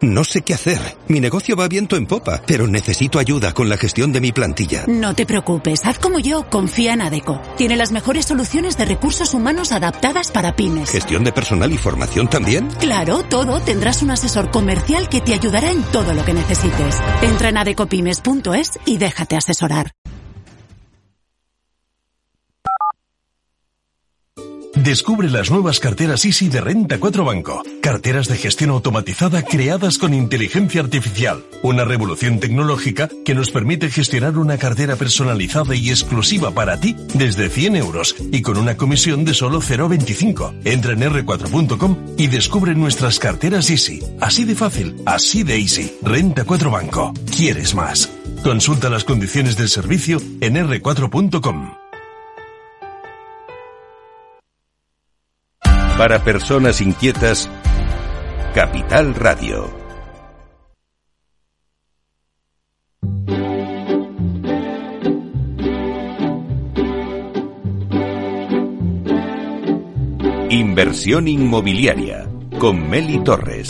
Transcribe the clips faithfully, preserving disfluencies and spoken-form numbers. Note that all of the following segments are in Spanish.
No sé qué hacer. Mi negocio va viento en popa, pero necesito ayuda con la gestión de mi plantilla. No te preocupes, haz como yo, confía en Adecco. Tiene las mejores soluciones de recursos humanos adaptadas para pymes. ¿Gestión de personal y formación también? Claro, todo. Tendrás un asesor comercial que te ayudará en todo lo que necesites. Entra en adecopymes punto es y déjate asesorar. Descubre las nuevas carteras Easy de Renta cuatro Banco. Carteras de gestión automatizada creadas con inteligencia artificial. Una revolución tecnológica que nos permite gestionar una cartera personalizada y exclusiva para ti desde cien euros y con una comisión de solo cero coma veinticinco. Entra en erre cuatro punto com y descubre nuestras carteras Easy. Así de fácil, así de easy. Renta cuatro Banco. ¿Quieres más? Consulta las condiciones del servicio en erre cuatro punto com. Para personas inquietas, Capital Radio. Inversión inmobiliaria con Meli Torres.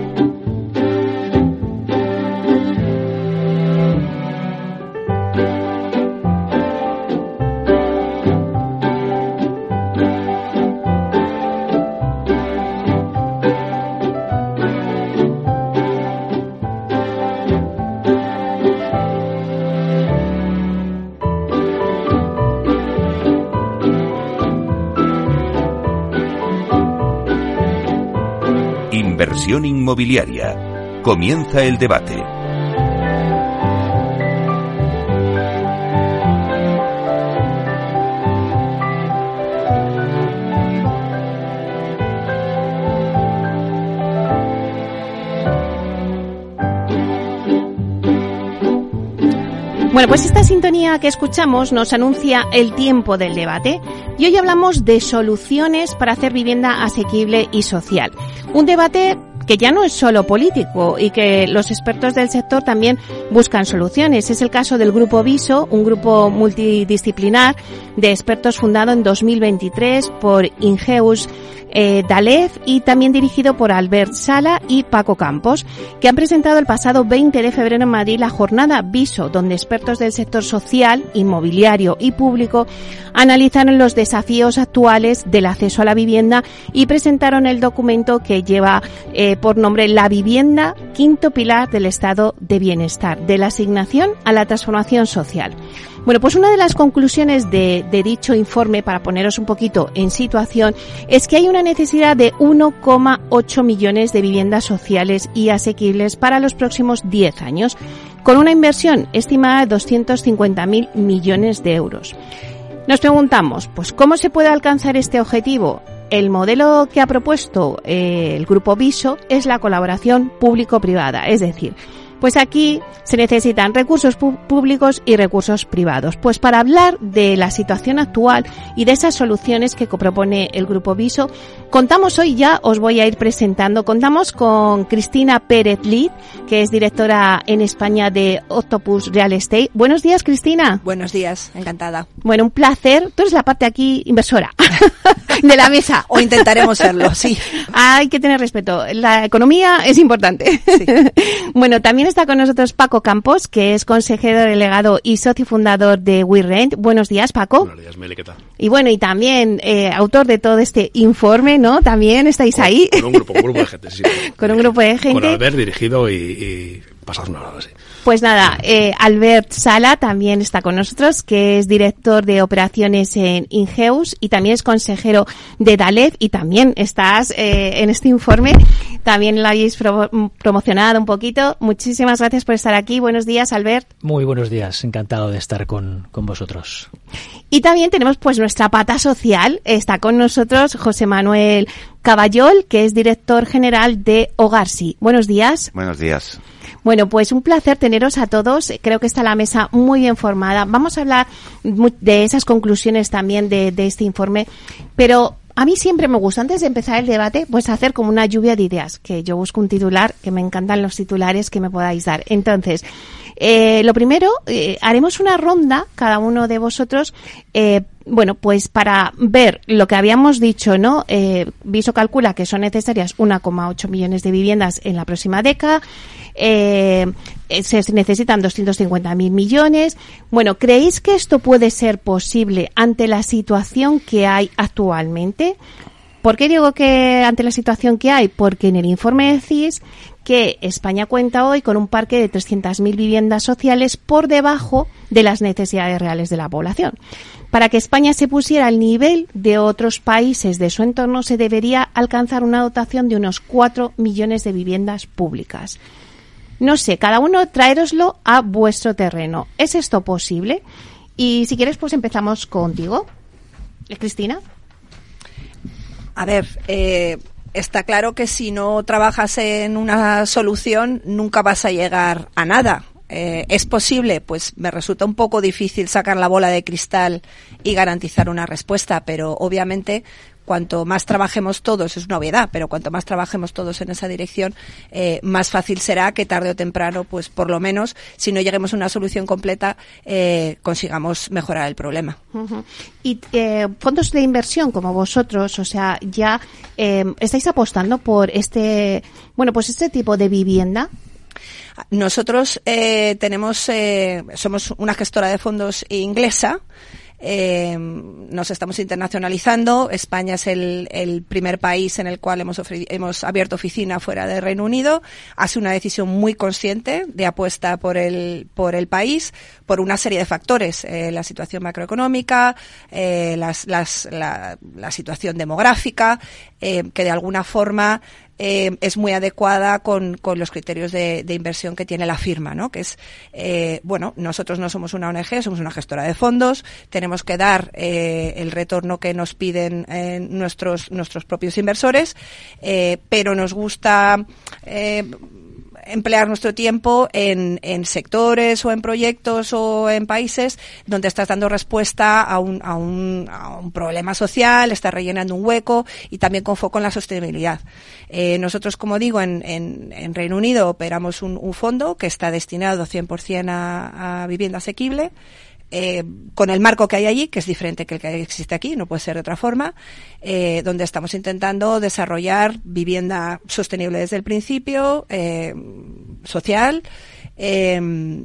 Inversión inmobiliaria. Comienza el debate. Bueno, pues esta sintonía que escuchamos nos anuncia el tiempo del debate y hoy hablamos de soluciones para hacer vivienda asequible y social. Un debate que ya no es solo político y que los expertos del sector también buscan soluciones. Es el caso del Grupo Viso, un grupo multidisciplinar de expertos fundado en dos mil veintitrés por Ingeus eh, Dalef y también dirigido por Albert Sala y Paco Campos, que han presentado el pasado veinte de febrero en Madrid la jornada Viso, donde expertos del sector social, inmobiliario y público analizaron los desafíos actuales del acceso a la vivienda y presentaron el documento que lleva eh, por nombre La vivienda, quinto pilar del estado de bienestar, de la asignación a la transformación social. Bueno, pues una de las conclusiones de, de dicho informe, para poneros un poquito en situación, es que hay una necesidad de uno coma ocho millones de viviendas sociales y asequibles para los próximos diez años, con una inversión estimada de doscientos cincuenta mil millones de euros. Nos preguntamos, pues, ¿cómo se puede alcanzar este objetivo? El modelo que ha propuesto eh, el Grupo Viso es la colaboración público-privada, es decir, pues aquí se necesitan recursos públicos y recursos privados. Pues para hablar de la situación actual y de esas soluciones que propone el Grupo Viso, contamos hoy, ya os voy a ir presentando, contamos con Cristina Pérez Lid, que es directora en España de Octopus Real Estate. Buenos días, Cristina. Buenos días, encantada. Bueno, un placer. Tú eres la parte aquí inversora de la mesa. O intentaremos serlo, sí. Hay que tener respeto. La economía es importante. Sí. Bueno, también está con nosotros Paco Campos, que es consejero delegado y socio fundador de WeRent. Buenos días, Paco. Buenos días, Meli, ¿qué tal? Y bueno, y también eh, autor de todo este informe, ¿no? También estáis con, ahí. Con un grupo, con un grupo de gente, sí. Con un grupo de gente. Con Albert dirigido y, y pasados una hora, sí. Pues nada, eh, Albert Sala también está con nosotros, que es director de operaciones en Ingeus y también es consejero de Dalef, y también estás eh, en este informe, también lo habéis pro- promocionado un poquito. Muchísimas gracias por estar aquí. Buenos días, Albert. Muy buenos días, encantado de estar con, con vosotros. Y también tenemos pues nuestra pata social, está con nosotros José Manuel Caballol, que es director general de Hogarsi. Buenos días. Buenos días. Bueno, pues un placer teneros a todos. Creo que está la mesa muy bien formada. Vamos a hablar de esas conclusiones también de, de este informe. Pero a mí siempre me gusta, antes de empezar el debate, pues hacer como una lluvia de ideas, que yo busco un titular, que me encantan los titulares que me podáis dar. Entonces, eh, lo primero, eh, haremos una ronda, cada uno de vosotros, eh, bueno, pues para ver lo que habíamos dicho, ¿no? Eh, Viso calcula que son necesarias uno coma ocho millones de viviendas en la próxima década. Eh, se necesitan doscientos cincuenta mil millones. Bueno, ¿creéis que esto puede ser posible ante la situación que hay actualmente? ¿Por qué digo que ante la situación que hay? Porque en el informe decís que España cuenta hoy con un parque de trescientas mil viviendas sociales por debajo de las necesidades reales de la población. Para que España se pusiera al nivel de otros países de su entorno, se debería alcanzar una dotación de unos cuatro millones de viviendas públicas. No sé, cada uno traéroslo a vuestro terreno. ¿Es esto posible? Y si quieres, pues empezamos contigo. Cristina. A ver, eh, está claro que si no trabajas en una solución, nunca vas a llegar a nada. Eh, ¿Es posible? Pues me resulta un poco difícil sacar la bola de cristal y garantizar una respuesta, pero obviamente cuanto más trabajemos todos, es una obviedad, pero cuanto más trabajemos todos en esa dirección, eh, más fácil será que tarde o temprano, pues por lo menos, si no lleguemos a una solución completa, eh, consigamos mejorar el problema. Uh-huh. Y eh, fondos de inversión como vosotros, o sea, ya eh, estáis apostando por este, bueno, pues este tipo de vivienda. Nosotros eh, tenemos, eh, somos una gestora de fondos inglesa. Eh, nos estamos internacionalizando. España es el, el primer país en el cual hemos, ofre- hemos abierto oficina fuera del Reino Unido. Ha sido una decisión muy consciente de apuesta por el, por el país, por una serie de factores. Eh, la situación macroeconómica, eh, las, las, la, la situación demográfica, eh, que de alguna forma Eh, es muy adecuada con, con los criterios de, de inversión que tiene la firma, ¿no? Que es, eh, bueno, nosotros no somos una O N G, somos una gestora de fondos, tenemos que dar eh, el retorno que nos piden eh, nuestros nuestros propios inversores, eh, pero nos gusta eh, emplear nuestro tiempo en, en sectores o en proyectos o en países donde estás dando respuesta a un, a un, a un problema social, estás rellenando un hueco y también con foco en la sostenibilidad. Eh, nosotros, como digo, en, en, en Reino Unido operamos un, un fondo que está destinado cien por ciento a, a vivienda asequible. Eh, con el marco que hay allí, que es diferente que el que existe aquí, no puede ser de otra forma, eh, donde estamos intentando desarrollar vivienda sostenible desde el principio, eh, social, eh,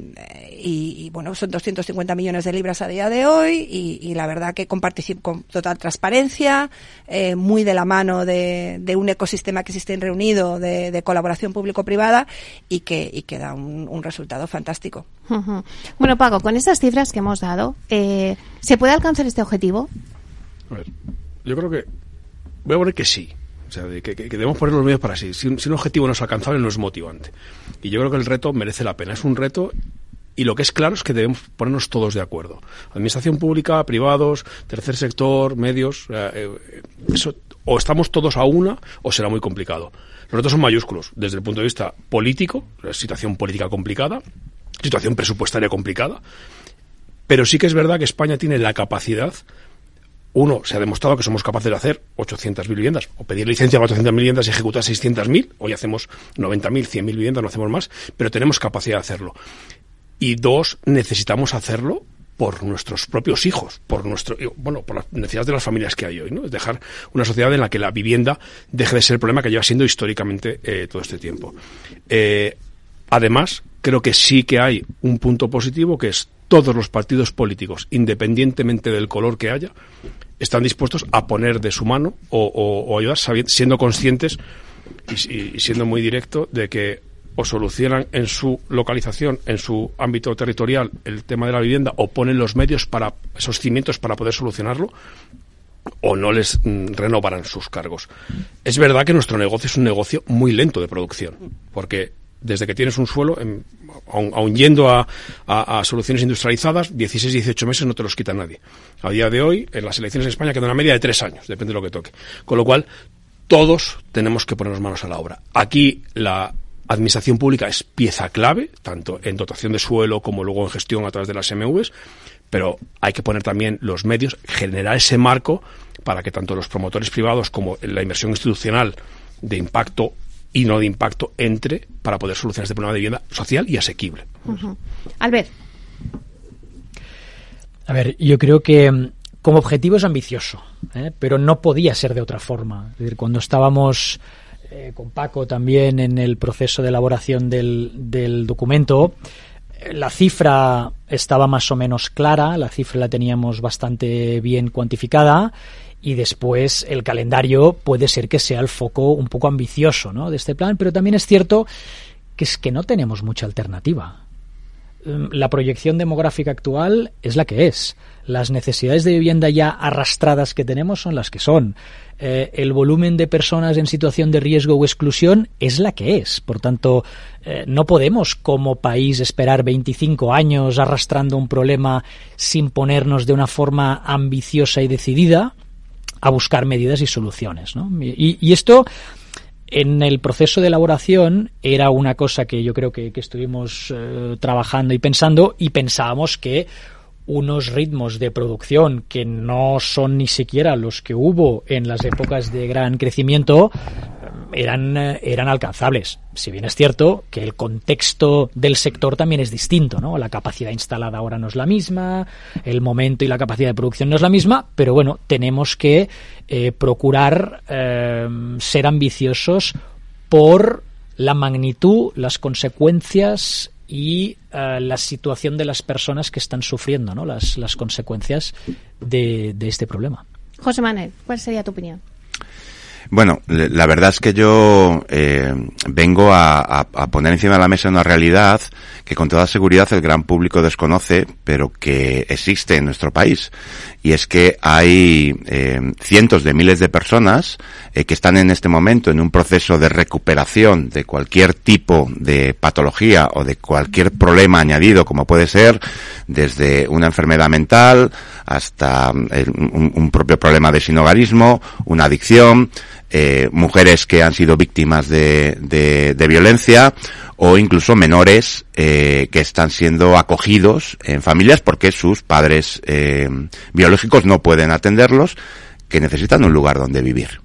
y, y bueno, son doscientos cincuenta millones de libras a día de hoy, y, y la verdad que con, particip- con total transparencia, eh, muy de la mano de, de un ecosistema que existe en Reino Unido de, de colaboración público-privada y que, y que da un, un resultado fantástico. Uh-huh. Bueno, Paco, con estas cifras que hemos dado, eh, ¿se puede alcanzar este objetivo? A ver, yo creo que voy a poner que sí. O sea, de que, que, que debemos poner los medios para sí. Si un, si un objetivo no es alcanzable, no es motivante. Y yo creo que el reto merece la pena. Es un reto, y lo que es claro es que debemos ponernos todos de acuerdo. Administración pública, privados, tercer sector, medios. Eh, eso, o estamos todos a una, o será muy complicado. Los retos son mayúsculos. Desde el punto de vista político, la situación política complicada, situación presupuestaria complicada. Pero sí que es verdad que España tiene la capacidad. Uno, se ha demostrado que somos capaces de hacer ochocientas mil viviendas, o pedir licencia para ochocientas mil viviendas y ejecutar seiscientas mil. Hoy hacemos noventa mil, cien mil viviendas, no hacemos más, pero tenemos capacidad de hacerlo. Y dos, necesitamos hacerlo por nuestros propios hijos, por nuestro, bueno, por las necesidades de las familias que hay hoy, ¿no? Es dejar una sociedad en la que la vivienda deje de ser el problema que lleva siendo históricamente eh, todo este tiempo. Eh, además, creo que sí que hay un punto positivo, que es todos los partidos políticos, independientemente del color que haya, están dispuestos a poner de su mano o, o, o ayudar, sabiendo, siendo conscientes y, y siendo muy directo de que o solucionan en su localización, en su ámbito territorial, el tema de la vivienda, o ponen los medios para esos cimientos para poder solucionarlo, o no les mm, renovarán sus cargos. Es verdad que nuestro negocio es un negocio muy lento de producción, porque desde que tienes un suelo, en, aun, aun yendo a, a, a soluciones industrializadas, dieciséis, dieciocho meses no te los quita nadie. A día de hoy, en las elecciones en España queda una media de tres años, depende de lo que toque. Con lo cual, todos tenemos que ponernos manos a la obra. Aquí la administración pública es pieza clave, tanto en dotación de suelo como luego en gestión a través de las M Vs, pero hay que poner también los medios, generar ese marco para que tanto los promotores privados como la inversión institucional de impacto y no de impacto entre para poder solucionar este problema de vivienda social y asequible. Uh-huh. Albert. A ver, yo creo que como objetivo es ambicioso, ¿eh? pero no podía ser de otra forma. Es decir, cuando estábamos eh, con Paco también en el proceso de elaboración del, del documento, la cifra estaba más o menos clara, la cifra la teníamos bastante bien cuantificada, y después el calendario puede ser que sea el foco un poco ambicioso, ¿no?, de este plan, pero también es cierto que es que no tenemos mucha alternativa. La proyección demográfica actual es la que es. Las necesidades de vivienda ya arrastradas que tenemos son las que son. Eh, el volumen de personas en situación de riesgo o exclusión es la que es. Por tanto, eh, no podemos como país esperar veinticinco años arrastrando un problema sin ponernos de una forma ambiciosa y decidida a buscar medidas y soluciones, ¿no? Y, y esto, en el proceso de elaboración, era una cosa que yo creo que, que estuvimos eh, trabajando y pensando, y pensábamos que unos ritmos de producción que no son ni siquiera los que hubo en las épocas de gran crecimiento eran, eran alcanzables. Si bien es cierto que el contexto del sector también es distinto, ¿no? La capacidad instalada ahora no es la misma, el momento y la capacidad de producción no es la misma, pero bueno, tenemos que eh, procurar eh, ser ambiciosos por la magnitud, las consecuencias y uh, la situación de las personas que están sufriendo, ¿no?, las, las consecuencias de, de este problema. José Manuel, ¿cuál sería tu opinión? Bueno, la verdad es que yo eh, vengo a, a, a poner encima de la mesa una realidad que con toda seguridad el gran público desconoce, pero que existe en nuestro país. Y es que hay eh, cientos de miles de personas eh, que están en este momento en un proceso de recuperación de cualquier tipo de patología o de cualquier problema añadido, como puede ser desde una enfermedad mental hasta el, un, un propio problema de sinhogarismo, una adicción, eh, mujeres que han sido víctimas de, de, de violencia, o incluso menores eh, que están siendo acogidos en familias porque sus padres eh, biológicos no pueden atenderlos, que necesitan un lugar donde vivir.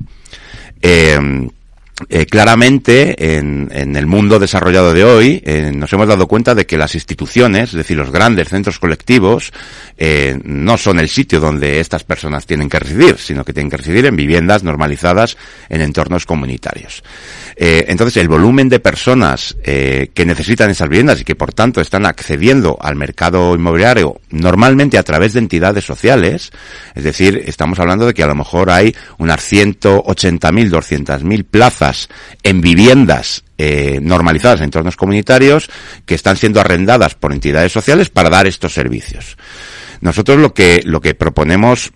Eh, Eh, claramente, en, en el mundo desarrollado de hoy, eh, nos hemos dado cuenta de que las instituciones, es decir, los grandes centros colectivos, eh, no son el sitio donde estas personas tienen que residir, sino que tienen que residir en viviendas normalizadas en entornos comunitarios. Eh, entonces, el volumen de personas eh, que necesitan esas viviendas y que, por tanto, están accediendo al mercado inmobiliario normalmente a través de entidades sociales, es decir, estamos hablando de que a lo mejor hay unas ciento ochenta mil, doscientas mil plazas en viviendas eh, normalizadas en entornos comunitarios que están siendo arrendadas por entidades sociales para dar estos servicios. Nosotros lo que lo que proponemos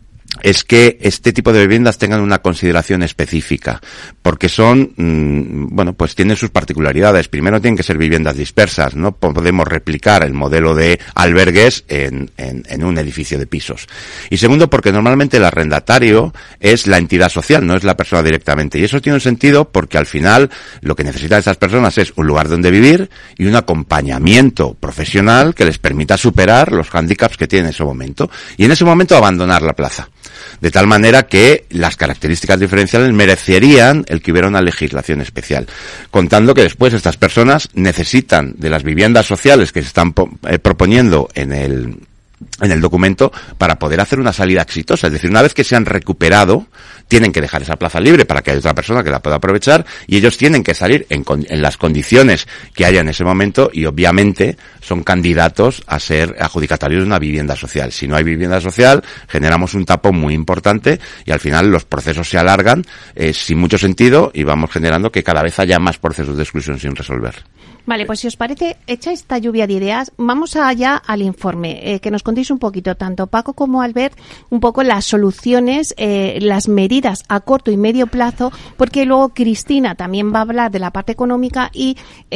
es que este tipo de viviendas tengan una consideración específica, porque son, mmm, bueno, pues tienen sus particularidades. Primero, tienen que ser viviendas dispersas, no podemos replicar el modelo de albergues en, en, en un edificio de pisos. Y segundo, porque normalmente el arrendatario es la entidad social, no es la persona directamente. Y eso tiene un sentido porque al final lo que necesitan estas personas es un lugar donde vivir y un acompañamiento profesional que les permita superar los hándicaps que tienen en ese momento. Y en ese momento abandonar la plaza. De tal manera que las características diferenciales merecerían el que hubiera una legislación especial. Contando que después estas personas necesitan de las viviendas sociales que se están eh, proponiendo en el en el documento para poder hacer una salida exitosa. Es decir, una vez que se han recuperado, tienen que dejar esa plaza libre para que haya otra persona que la pueda aprovechar y ellos tienen que salir en, en las condiciones que haya en ese momento y obviamente son candidatos a ser adjudicatarios de una vivienda social. Si no hay vivienda social, generamos un tapón muy importante y al final los procesos se alargan eh, sin mucho sentido y vamos generando que cada vez haya más procesos de exclusión sin resolver. Vale, pues si os parece, hecha esta lluvia de ideas, vamos allá al informe, eh, que nos contéis un poquito, tanto Paco como Albert, un poco las soluciones, eh, las medidas a corto y medio plazo, porque luego Cristina también va a hablar de la parte económica y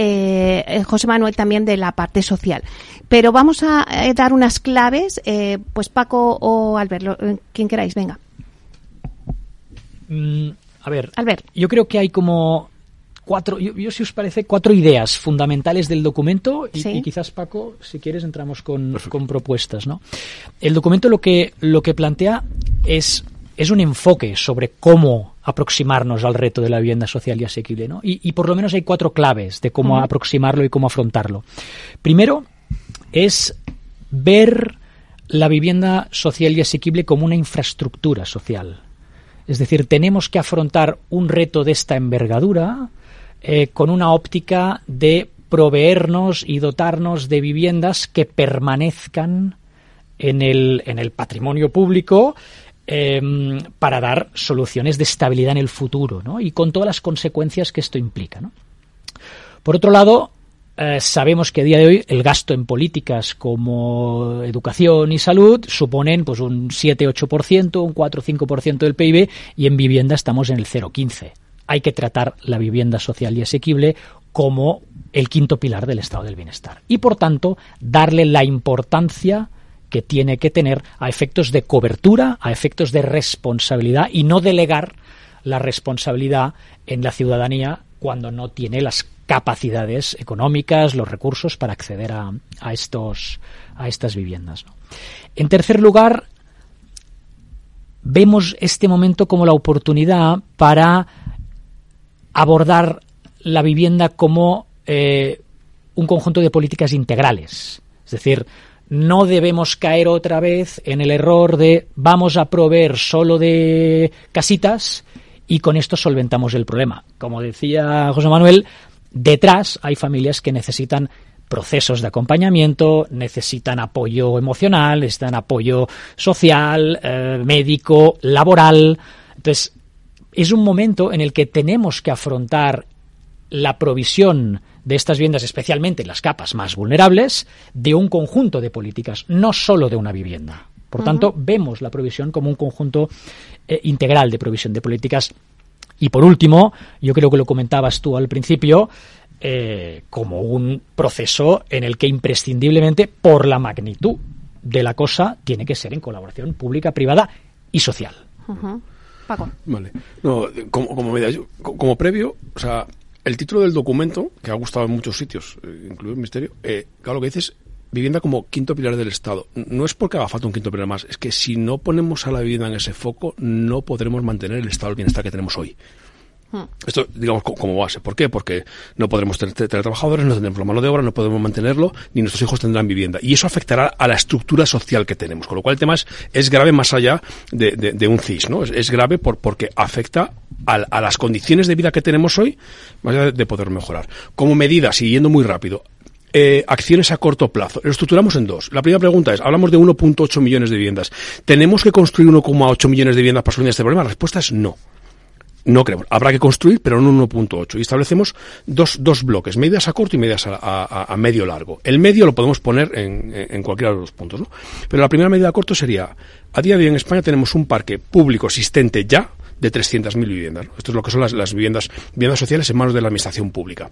eh, José Manuel también de la parte social. Pero vamos a eh, dar unas claves, eh, pues Paco o Albert, lo, quien queráis, venga. Mm, a ver, Albert. Yo creo que hay como cuatro, yo, yo si os parece, cuatro ideas fundamentales del documento y, ¿Sí? y quizás, Paco, si quieres entramos con, con propuestas, ¿no? El documento lo que, lo que plantea es, es un enfoque sobre cómo aproximarnos al reto de la vivienda social y asequible, ¿no? Y, y por lo menos hay cuatro claves de cómo uh-huh. aproximarlo y cómo afrontarlo. Primero es ver la vivienda social y asequible como una infraestructura social. Es decir, tenemos que afrontar un reto de esta envergadura eh, con una óptica de proveernos y dotarnos de viviendas que permanezcan en el, en el patrimonio público eh, para dar soluciones de estabilidad en el futuro, ¿no? Y con todas las consecuencias que esto implica, ¿no? Por otro lado, Eh, sabemos que a día de hoy el gasto en políticas como educación y salud suponen pues un siete ocho por ciento, un cuatro cinco por ciento del P I B, y en vivienda estamos en el cero coma quince. Hay que tratar la vivienda social y asequible como el quinto pilar del estado del bienestar y, por tanto, darle la importancia que tiene que tener a efectos de cobertura, a efectos de responsabilidad, y no delegar la responsabilidad en la ciudadanía cuando no tiene las capacidades económicas, los recursos para acceder a, a estos a estas viviendas, ¿no? En tercer lugar, vemos este momento como la oportunidad para abordar la vivienda como eh, un conjunto de políticas integrales. Es decir, no debemos caer otra vez en el error de vamos a proveer solo de casitas y con esto solventamos el problema. Como decía José Manuel, detrás hay familias que necesitan procesos de acompañamiento, necesitan apoyo emocional, necesitan apoyo social, eh, médico, laboral. Entonces, es un momento en el que tenemos que afrontar la provisión de estas viviendas, especialmente en las capas más vulnerables, de un conjunto de políticas, no solo de una vivienda. Por uh-huh. tanto, vemos la provisión como un conjunto eh, integral de provisión de políticas. Y por último, yo creo que lo comentabas tú al principio, eh, como un proceso en el que imprescindiblemente, por la magnitud de la cosa, tiene que ser en colaboración pública, privada y social. Uh-huh. Paco. Vale. No, como, como, medida, yo, como previo, o sea, el título del documento, que ha gustado en muchos sitios, eh, incluido el Ministerio, eh, claro, lo que dice es vivienda como quinto pilar del Estado. No es porque haga falta un quinto pilar más, es que si no ponemos a la vivienda en ese foco, no podremos mantener el estado del bienestar que tenemos hoy. Hmm. Esto, digamos, como base. ¿Por qué? Porque no podremos tener teletrabajadores, no tendremos la mano de obra, no podemos mantenerlo, ni nuestros hijos tendrán vivienda. Y eso afectará a la estructura social que tenemos. Con lo cual el tema es, es grave más allá de, de, de un C I S, ¿no? Es, es grave por, porque afecta a, a las condiciones de vida que tenemos hoy, más allá de, de poder mejorar. Como medida, siguiendo muy rápido, Eh, acciones a corto plazo. Lo estructuramos en dos. La primera pregunta es, hablamos de uno punto ocho millones de viviendas. ¿Tenemos que construir uno coma ocho millones de viviendas para solucionar este problema? La respuesta es no. No creemos. Habrá que construir, pero no uno punto ocho. Y establecemos dos, dos bloques, medidas a corto y medidas a, a, a medio largo. El medio lo podemos poner en, en cualquiera de los puntos, ¿no? Pero la primera medida a corto sería, a día de hoy en España tenemos un parque público existente ya de trescientas mil viviendas, ¿no? Esto es lo que son las, las viviendas, viviendas sociales en manos de la administración pública.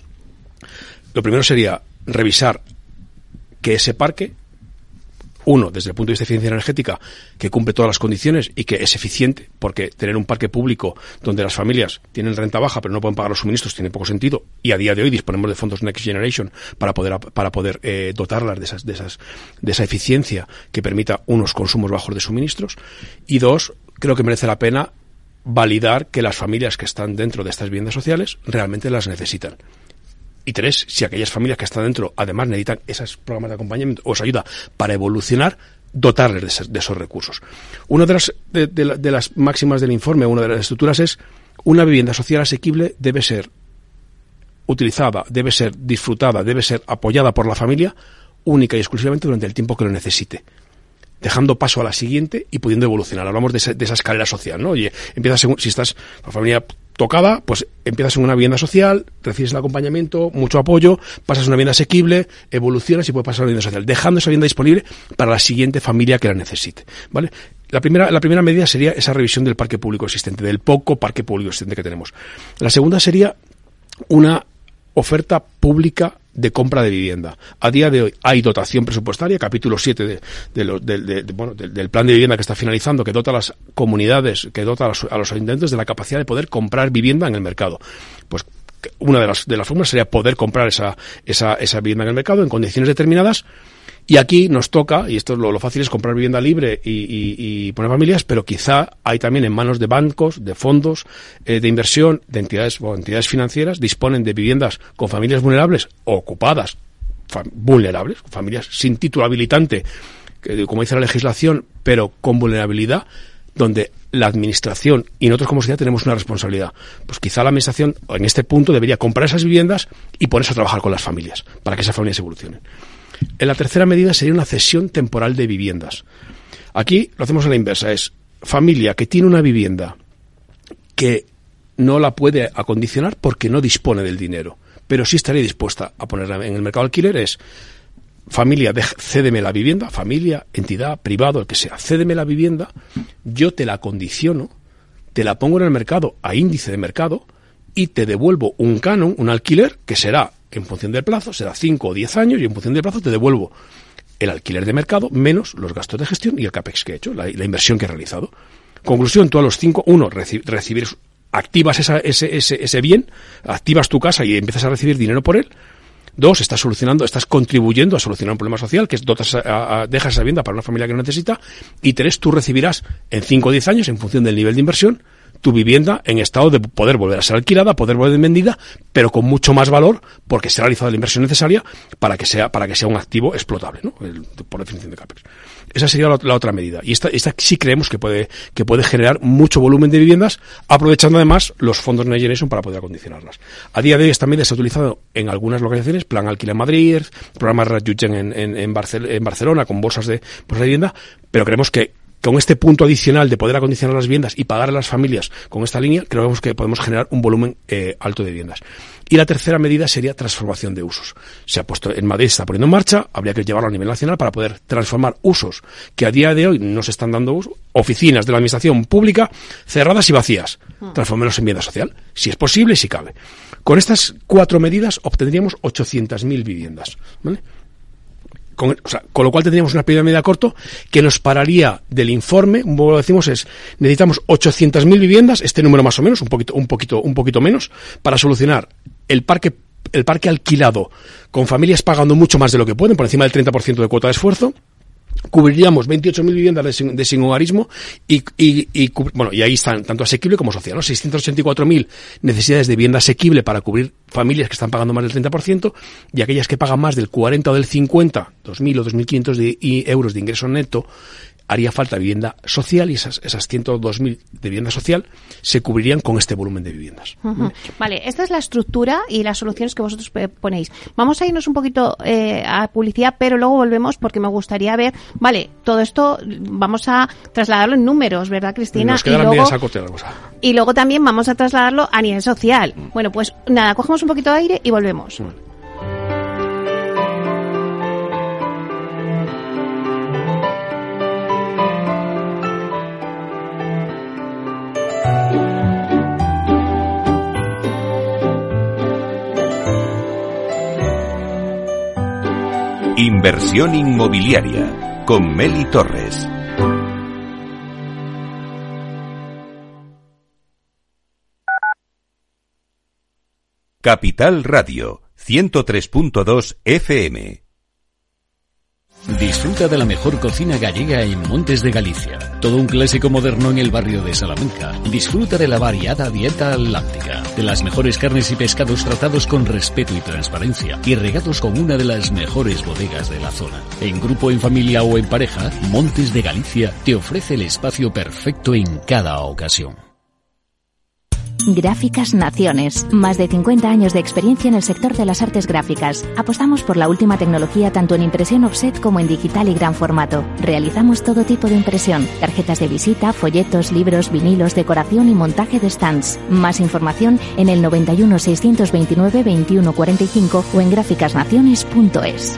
Lo primero sería revisar que ese parque, uno, desde el punto de vista de eficiencia energética, que cumple todas las condiciones y que es eficiente, porque tener un parque público donde las familias tienen renta baja pero no pueden pagar los suministros tiene poco sentido, y a día de hoy disponemos de fondos Next Generation para poder para poder eh, dotarlas de esas de esas de esa eficiencia que permita unos consumos bajos de suministros. Y dos, creo que merece la pena validar que las familias que están dentro de estas viviendas sociales realmente las necesitan. Y tres, si aquellas familias que están dentro además necesitan esos programas de acompañamiento o esa ayuda para evolucionar, dotarles de esos, de esos recursos. Una de las, de, de, de las máximas del informe, una de las estructuras es, una vivienda social asequible debe ser utilizada, debe ser disfrutada, debe ser apoyada por la familia única y exclusivamente durante el tiempo que lo necesite, dejando paso a la siguiente y pudiendo evolucionar. Hablamos de esa, de esa escalera social, ¿no? Oye, empiezas, si estás, la familia tocada, pues empiezas en una vivienda social, recibes el acompañamiento, mucho apoyo, pasas a una vivienda asequible, evolucionas y puedes pasar a una vivienda social, dejando esa vivienda disponible para la siguiente familia que la necesite, ¿vale? La primera, la primera medida sería esa revisión del parque público existente, del poco parque público existente que tenemos. La segunda sería una oferta pública de compra de vivienda. A día de hoy hay dotación presupuestaria, capítulo siete de, de lo, de, de, de, bueno, de, del plan de vivienda que está finalizando, que dota a las comunidades, que dota a los, a los ayuntamientos de la capacidad de poder comprar vivienda en el mercado. Pues una de las, de las fórmulas sería poder comprar esa, esa, esa vivienda en el mercado en condiciones determinadas. Y aquí nos toca, y esto es lo, lo fácil es comprar vivienda libre y, y, y poner familias, pero quizá hay también en manos de bancos, de fondos eh, de inversión, de entidades o entidades financieras, disponen de viviendas con familias vulnerables o ocupadas, fam- vulnerables, familias sin título habilitante, que, como dice la legislación, pero con vulnerabilidad, donde la administración y nosotros como sociedad tenemos una responsabilidad. Pues quizá la administración en este punto debería comprar esas viviendas y ponerse a trabajar con las familias, para que esas familias evolucionen. En la tercera medida sería una cesión temporal de viviendas. Aquí lo hacemos a la inversa, es familia que tiene una vivienda que no la puede acondicionar porque no dispone del dinero, pero sí estaría dispuesta a ponerla en el mercado de alquiler, es familia, de, cédeme la vivienda, familia, entidad, privado, el que sea, cédeme la vivienda, yo te la acondiciono, te la pongo en el mercado a índice de mercado y te devuelvo un canon, un alquiler, que será en función del plazo, será cinco o diez años, y en función del plazo te devuelvo el alquiler de mercado menos los gastos de gestión y el capex que he hecho, la, la inversión que he realizado. Conclusión, tú a los cinco, uno, reci- recibir, activas esa, ese, ese, ese bien, activas tu casa y empiezas a recibir dinero por él. Dos, estás solucionando, estás contribuyendo a solucionar un problema social, que es dotas a, a, dejas esa vivienda para una familia que no necesita. Y tres, tú recibirás en cinco o diez años, en función del nivel de inversión, tu vivienda en estado de poder volver a ser alquilada, poder volver vendida, pero con mucho más valor, porque se ha realizado la inversión necesaria para que sea, para que sea un activo explotable, ¿no? El, por definición de CAPEX. Esa sería la, la otra medida. Y esta, esta sí creemos que puede, que puede generar mucho volumen de viviendas, aprovechando además los fondos Next Generation para poder acondicionarlas. A día de hoy esta medida se ha utilizado en algunas localizaciones, Plan Alquiler en Madrid, programa Reallotgem en, en, en, Barcel- en Barcelona, con bolsas de, bolsas de vivienda, pero creemos que con este punto adicional de poder acondicionar las viviendas y pagar a las familias con esta línea, creemos que podemos generar un volumen eh, alto de viviendas. Y la tercera medida sería transformación de usos. Se ha puesto en Madrid, se está poniendo en marcha, habría que llevarlo a nivel nacional para poder transformar usos que a día de hoy no se están dando uso, oficinas de la administración pública cerradas y vacías, transformarlos en vivienda social, si es posible y si cabe. Con estas cuatro medidas obtendríamos ochocientas mil viviendas, ¿vale? Con, o sea, con lo cual tendríamos una periodo de media corto que nos pararía del informe, un poco lo decimos es, necesitamos ochocientas mil viviendas, este número más o menos, un poquito, un poquito, un poquito menos, para solucionar el parque, el parque alquilado con familias pagando mucho más de lo que pueden, por encima del treinta por ciento de cuota de esfuerzo. Cubriríamos veintiocho mil viviendas de sin, de sin hogarismo y, y, y, bueno, y ahí están tanto asequible como social, ¿no? seiscientos ochenta y cuatro mil necesidades de vivienda asequible para cubrir familias que están pagando más del treinta por ciento y aquellas que pagan más del cuarenta o del cincuenta, dos mil o dos mil quinientos de, y euros de ingreso neto, haría falta vivienda social y esas, esas ciento dos mil de vivienda social se cubrirían con este volumen de viviendas. Uh-huh. ¿Vale? Vale, esta es la estructura y las soluciones que vosotros ponéis. Vamos a irnos un poquito eh, a publicidad, pero luego volvemos porque me gustaría ver, vale, todo esto vamos a trasladarlo en números, ¿verdad, Cristina? Nos quedan y, luego, a corte la cosa. y luego también vamos a trasladarlo a nivel social. Bueno, pues nada, cogemos un poquito de aire y volvemos. Vale. Inversión inmobiliaria con Meli Torres. Capital Radio ciento tres punto dos F M. Disfruta de la mejor cocina gallega en Montes de Galicia. Todo un clásico moderno en el barrio de Salamanca. Disfruta de la variada dieta atlántica, de las mejores carnes y pescados tratados con respeto y transparencia y regados con una de las mejores bodegas de la zona. En grupo, en familia o en pareja, Montes de Galicia te ofrece el espacio perfecto en cada ocasión. Gráficas Naciones. Más de cincuenta años de experiencia en el sector de las artes gráficas. Apostamos por la última tecnología tanto en impresión offset como en digital y gran formato. Realizamos todo tipo de impresión. Tarjetas de visita, folletos, libros, vinilos, decoración y montaje de stands. Más información en el noventa y uno, seiscientos veintinueve, veintiuno cuarenta y cinco o en gráficas naciones punto es.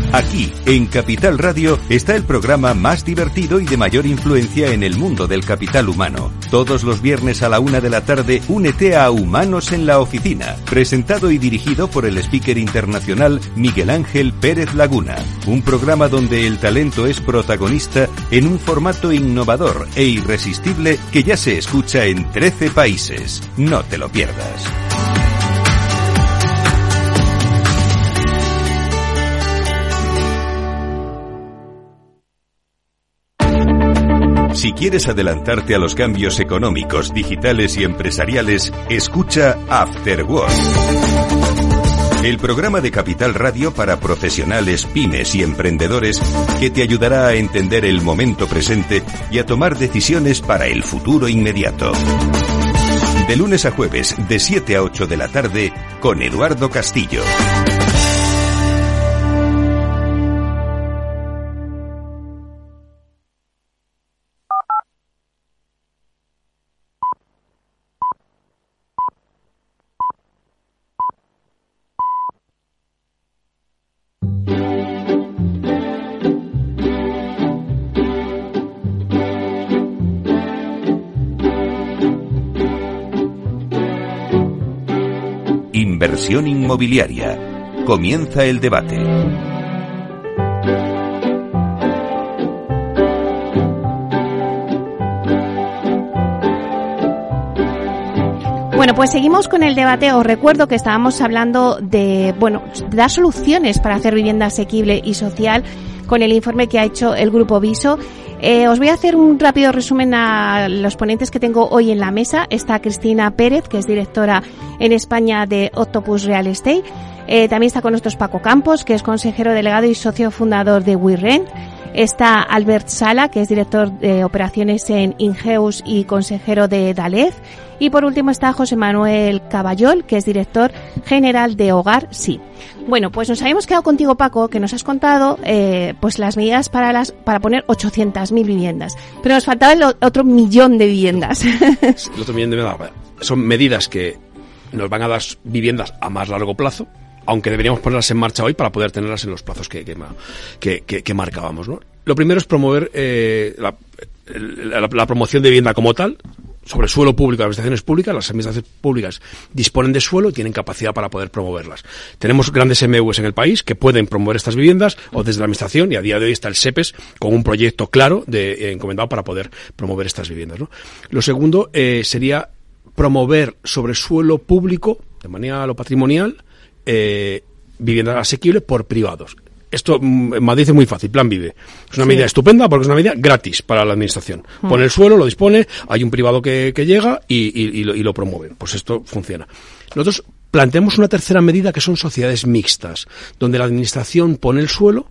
Aquí, en Capital Radio, está el programa más divertido y de mayor influencia en el mundo del capital humano. Todos los viernes a la una de la tarde, únete a Humanos en la Oficina, presentado y dirigido por el speaker internacional Miguel Ángel Pérez Laguna. Un programa donde el talento es protagonista en un formato innovador e irresistible que ya se escucha en trece países. No te lo pierdas. Si quieres adelantarte a los cambios económicos, digitales y empresariales, escucha After Work. El programa de Capital Radio para profesionales, pymes y emprendedores que te ayudará a entender el momento presente y a tomar decisiones para el futuro inmediato. De lunes a jueves, de siete a ocho de la tarde, con Eduardo Castillo. Inversión inmobiliaria. Comienza el debate. Bueno, pues seguimos con el debate. Os recuerdo que estábamos hablando de, bueno, de dar soluciones para hacer vivienda asequible y social con el informe que ha hecho el Grupo Viso. Eh, os voy a hacer un rápido resumen a los ponentes que tengo hoy en la mesa. Está Cristina Pérez, que es directora en España de Octopus Real Estate. Eh, también está con nosotros Paco Campos, que es consejero delegado y socio fundador de WeRent. Está Albert Sala, que es director de operaciones en Ingeus y consejero de Dalez. Y por último está José Manuel Caballol, que es director general de Hogar Sí. Bueno, pues nos habíamos quedado contigo, Paco, que nos has contado eh, pues las medidas para las para poner ochocientas mil viviendas. Pero nos faltaba el otro millón de viviendas. El otro millón de viviendas son medidas que nos van a dar viviendas a más largo plazo, aunque deberíamos ponerlas en marcha hoy para poder tenerlas en los plazos que, que, que, que, que marcábamos, ¿no? Lo primero es promover eh, la, la, la promoción de vivienda como tal, sobre suelo público, las administraciones públicas. Las administraciones públicas disponen de suelo y tienen capacidad para poder promoverlas. Tenemos grandes M Vs en el país que pueden promover estas viviendas, o desde la administración, y a día de hoy está el SEPES con un proyecto claro de eh, encomendado para poder promover estas viviendas, ¿no? Lo segundo eh, sería promover sobre suelo público, de manera lo patrimonial, eh, vivienda asequible por privados. Esto en Madrid es muy fácil, Plan Vive. Es una sí. medida estupenda porque es una medida gratis para la administración. Hmm. Pone el suelo, lo dispone, hay un privado que, que llega y, y, y, lo, y lo promueve. Pues esto funciona. Nosotros planteamos una tercera medida que son sociedades mixtas, donde la administración pone el suelo,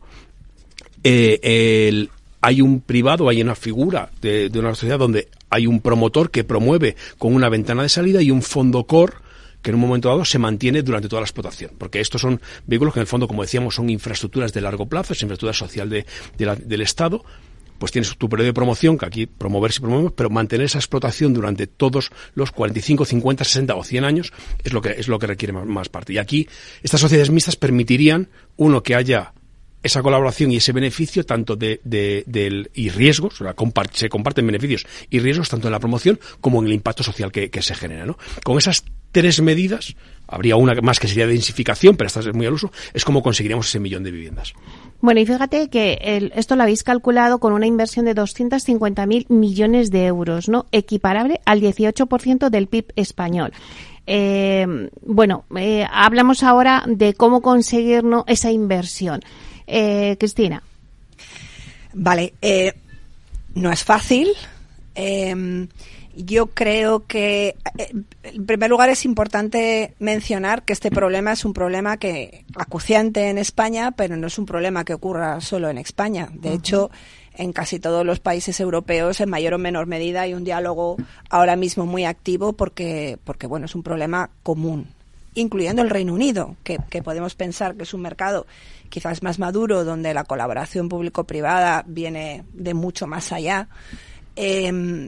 eh, el, hay un privado, hay una figura de, de una sociedad donde hay un promotor que promueve con una ventana de salida y un fondo core que en un momento dado se mantiene durante toda la explotación, porque estos son vehículos que en el fondo, como decíamos, son infraestructuras de largo plazo, es infraestructura social de, de la, del Estado. Pues tienes tu periodo de promoción, que aquí promover si promovemos, pero mantener esa explotación durante todos los cuarenta y cinco, cincuenta, sesenta o cien años es lo que es lo que requiere más, más parte. Y aquí estas sociedades mixtas permitirían, uno, que haya esa colaboración y ese beneficio tanto de, de, de y riesgos, o sea, compart, se comparten beneficios y riesgos tanto en la promoción como en el impacto social que, que se genera, ¿no? Con esas tres medidas, habría una más que sería de densificación, pero esta es muy al uso, es como conseguiríamos ese millón de viviendas. Bueno, y fíjate que el, esto lo habéis calculado con una inversión de doscientos cincuenta mil millones de euros, ¿no? Equiparable al dieciocho por ciento del P I B español. Eh, bueno, eh, hablamos ahora de cómo conseguir, ¿no?, esa inversión. Eh, Cristina. Vale, eh, no es fácil. Eh, yo creo que, eh, en primer lugar, es importante mencionar que este problema es un problema que acuciante en España, pero no es un problema que ocurra solo en España. De uh-huh. hecho, en casi todos los países europeos, en mayor o menor medida, hay un diálogo ahora mismo muy activo porque, porque bueno, es un problema común, incluyendo el Reino Unido, que, que podemos pensar que es un mercado quizás más maduro, donde la colaboración público-privada viene de mucho más allá. Eh,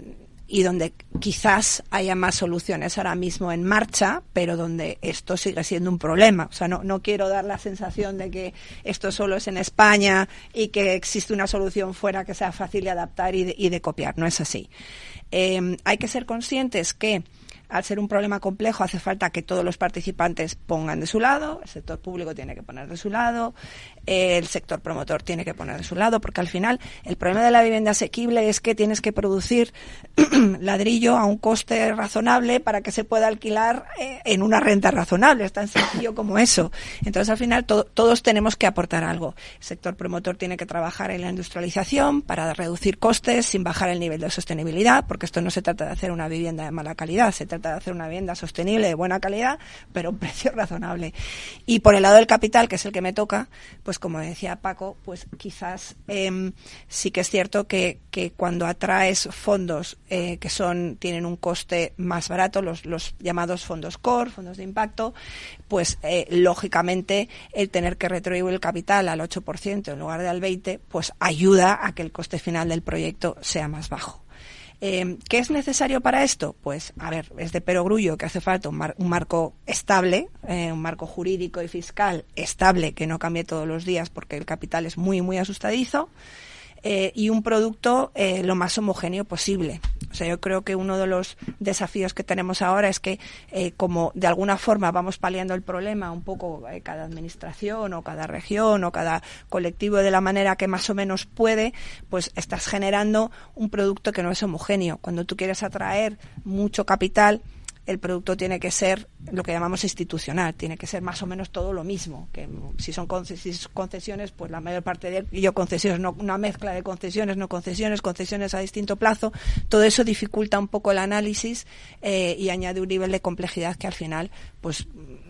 y donde quizás haya más soluciones ahora mismo en marcha, pero donde esto sigue siendo un problema. O sea, no, no quiero dar la sensación de que esto solo es en España y que existe una solución fuera que sea fácil de adaptar y de, y de copiar. No es así. Eh, hay que ser conscientes que al ser un problema complejo hace falta que todos los participantes pongan de su lado, el sector público tiene que poner de su lado, el sector promotor tiene que poner de su lado, porque al final el problema de la vivienda asequible es que tienes que producir ladrillo a un coste razonable para que se pueda alquilar eh, en una renta razonable. Es tan sencillo como eso. Entonces al final to- todos tenemos que aportar algo. El sector promotor tiene que trabajar en la industrialización para reducir costes sin bajar el nivel de sostenibilidad, porque esto no se trata de hacer una vivienda de mala calidad, se trata de hacer una vivienda sostenible de buena calidad, pero a un precio razonable. Y por el lado del capital, que es el que me toca, pues como decía Paco, pues quizás eh, sí que es cierto que, que cuando atraes fondos eh, que son tienen un coste más barato, los, los llamados fondos core, fondos de impacto, pues eh, lógicamente el tener que retribuir el capital al ocho por ciento en lugar de al veinte por ciento, pues ayuda a que el coste final del proyecto sea más bajo. Eh, ¿Qué es necesario para esto? Pues, a ver, es de perogrullo que hace falta un, mar, un marco estable, eh, un marco jurídico y fiscal estable que no cambie todos los días porque el capital es muy, muy asustadizo, eh, y un producto eh, lo más homogéneo posible. O sea, yo creo que uno de los desafíos que tenemos ahora es que, eh, como de alguna forma vamos paliando el problema un poco eh, cada administración o cada región o cada colectivo de la manera que más o menos puede, pues estás generando un producto que no es homogéneo. Cuando tú quieres atraer mucho capital, el producto tiene que ser lo que llamamos institucional, tiene que ser más o menos todo lo mismo, que si son concesiones, pues la mayor parte de ello concesiones, no una mezcla de concesiones, no concesiones, concesiones a distinto plazo, todo eso dificulta un poco el análisis eh, y añade un nivel de complejidad que al final pues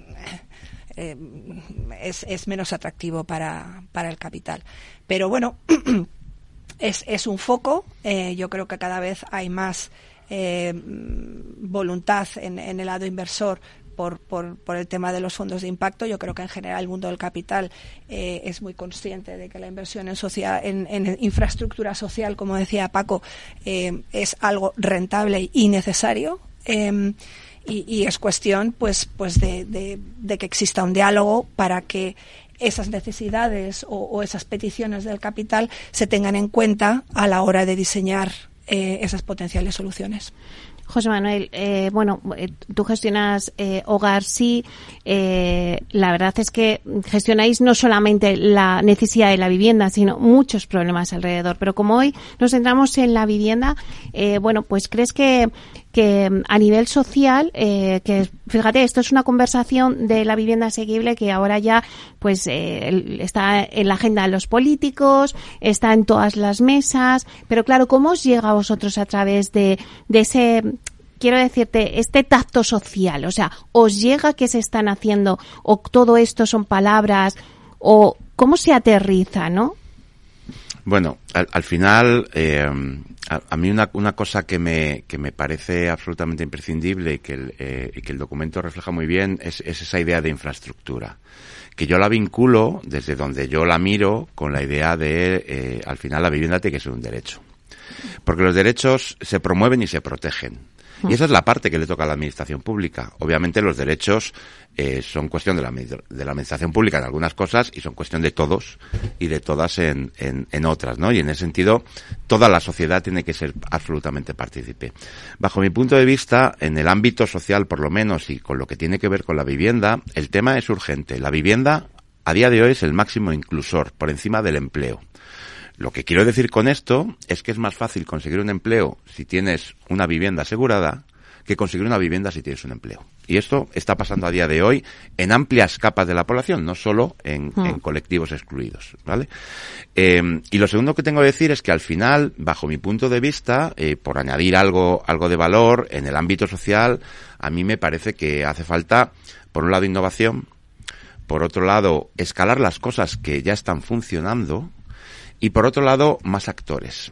eh, es, es menos atractivo para, para el capital. Pero bueno, es, es un foco, eh, yo creo que cada vez hay más Eh, voluntad en, en el lado inversor por, por, por el tema de los fondos de impacto. Yo creo que en general el mundo del capital eh, es muy consciente de que la inversión en, social, en, en infraestructura social, como decía Paco, eh, es algo rentable y necesario. Eh, y, y es cuestión pues, pues de, de, de que exista un diálogo para que esas necesidades o, o esas peticiones del capital se tengan en cuenta a la hora de diseñar Eh, esas potenciales soluciones. José Manuel, eh, bueno, eh, tú gestionas eh, Hogar Sí, eh, la verdad es que gestionáis no solamente la necesidad de la vivienda, sino muchos problemas alrededor, pero como hoy nos centramos en la vivienda, eh, bueno, pues ¿crees que que a nivel social, eh, que fíjate, esto es una conversación de la vivienda asequible que ahora ya pues eh, está en la agenda de los políticos, está en todas las mesas, pero claro, ¿cómo os llega a vosotros a través de, de ese, quiero decirte, este tacto social? O sea, ¿os llega qué se están haciendo o todo esto son palabras o cómo se aterriza, no? Bueno, al, al final, eh, a, a mí una, una cosa que me, que me parece absolutamente imprescindible y que el, eh, y que el documento refleja muy bien es, es esa idea de infraestructura, que yo la vinculo desde donde yo la miro con la idea de, eh, al final la vivienda tiene que ser un derecho. Porque los derechos se promueven y se protegen. Y esa es la parte que le toca a la administración pública. Obviamente los derechos eh, son cuestión de la, de la administración pública en algunas cosas y son cuestión de todos y de todas en, en, en otras, ¿no? Y en ese sentido, toda la sociedad tiene que ser absolutamente partícipe. Bajo mi punto de vista, en el ámbito social por lo menos y con lo que tiene que ver con la vivienda, el tema es urgente. La vivienda a día de hoy es el máximo inclusor por encima del empleo. Lo que quiero decir con esto es que es más fácil conseguir un empleo si tienes una vivienda asegurada que conseguir una vivienda si tienes un empleo. Y esto está pasando a día de hoy en amplias capas de la población, no solo en, mm. en colectivos excluidos, ¿vale? Eh, y lo segundo que tengo que decir es que al final, bajo mi punto de vista, eh, por añadir algo, algo de valor en el ámbito social, a mí me parece que hace falta, por un lado, innovación, por otro lado, escalar las cosas que ya están funcionando, y por otro lado, más actores.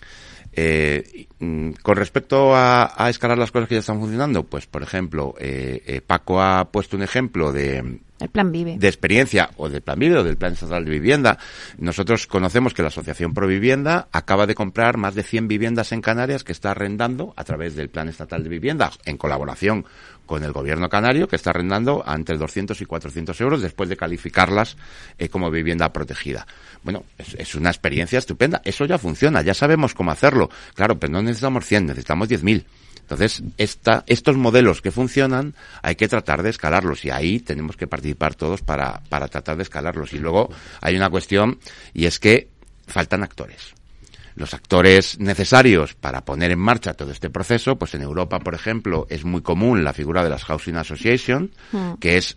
Eh, con respecto a, a escalar las cosas que ya están funcionando, pues por ejemplo, eh, eh, Paco ha puesto un ejemplo de, El Plan Vive. De experiencia, o del Plan Vive, o del Plan Estatal de Vivienda. Nosotros conocemos que la Asociación Provivienda acaba de comprar más de cien viviendas en Canarias que está arrendando a través del Plan Estatal de Vivienda, en colaboración con el gobierno canario, que está arrendando a entre doscientos y cuatrocientos euros después de calificarlas eh, como vivienda protegida. Bueno, es, es una experiencia estupenda. Eso ya funciona, ya sabemos cómo hacerlo. Claro, pero no necesitamos cien, necesitamos diez mil. Entonces, esta, estos modelos que funcionan hay que tratar de escalarlos y ahí tenemos que participar todos para, para tratar de escalarlos. Y luego hay una cuestión y es que faltan actores. Los actores necesarios para poner en marcha todo este proceso, pues en Europa, por ejemplo, es muy común la figura de las Housing Association, mm. que es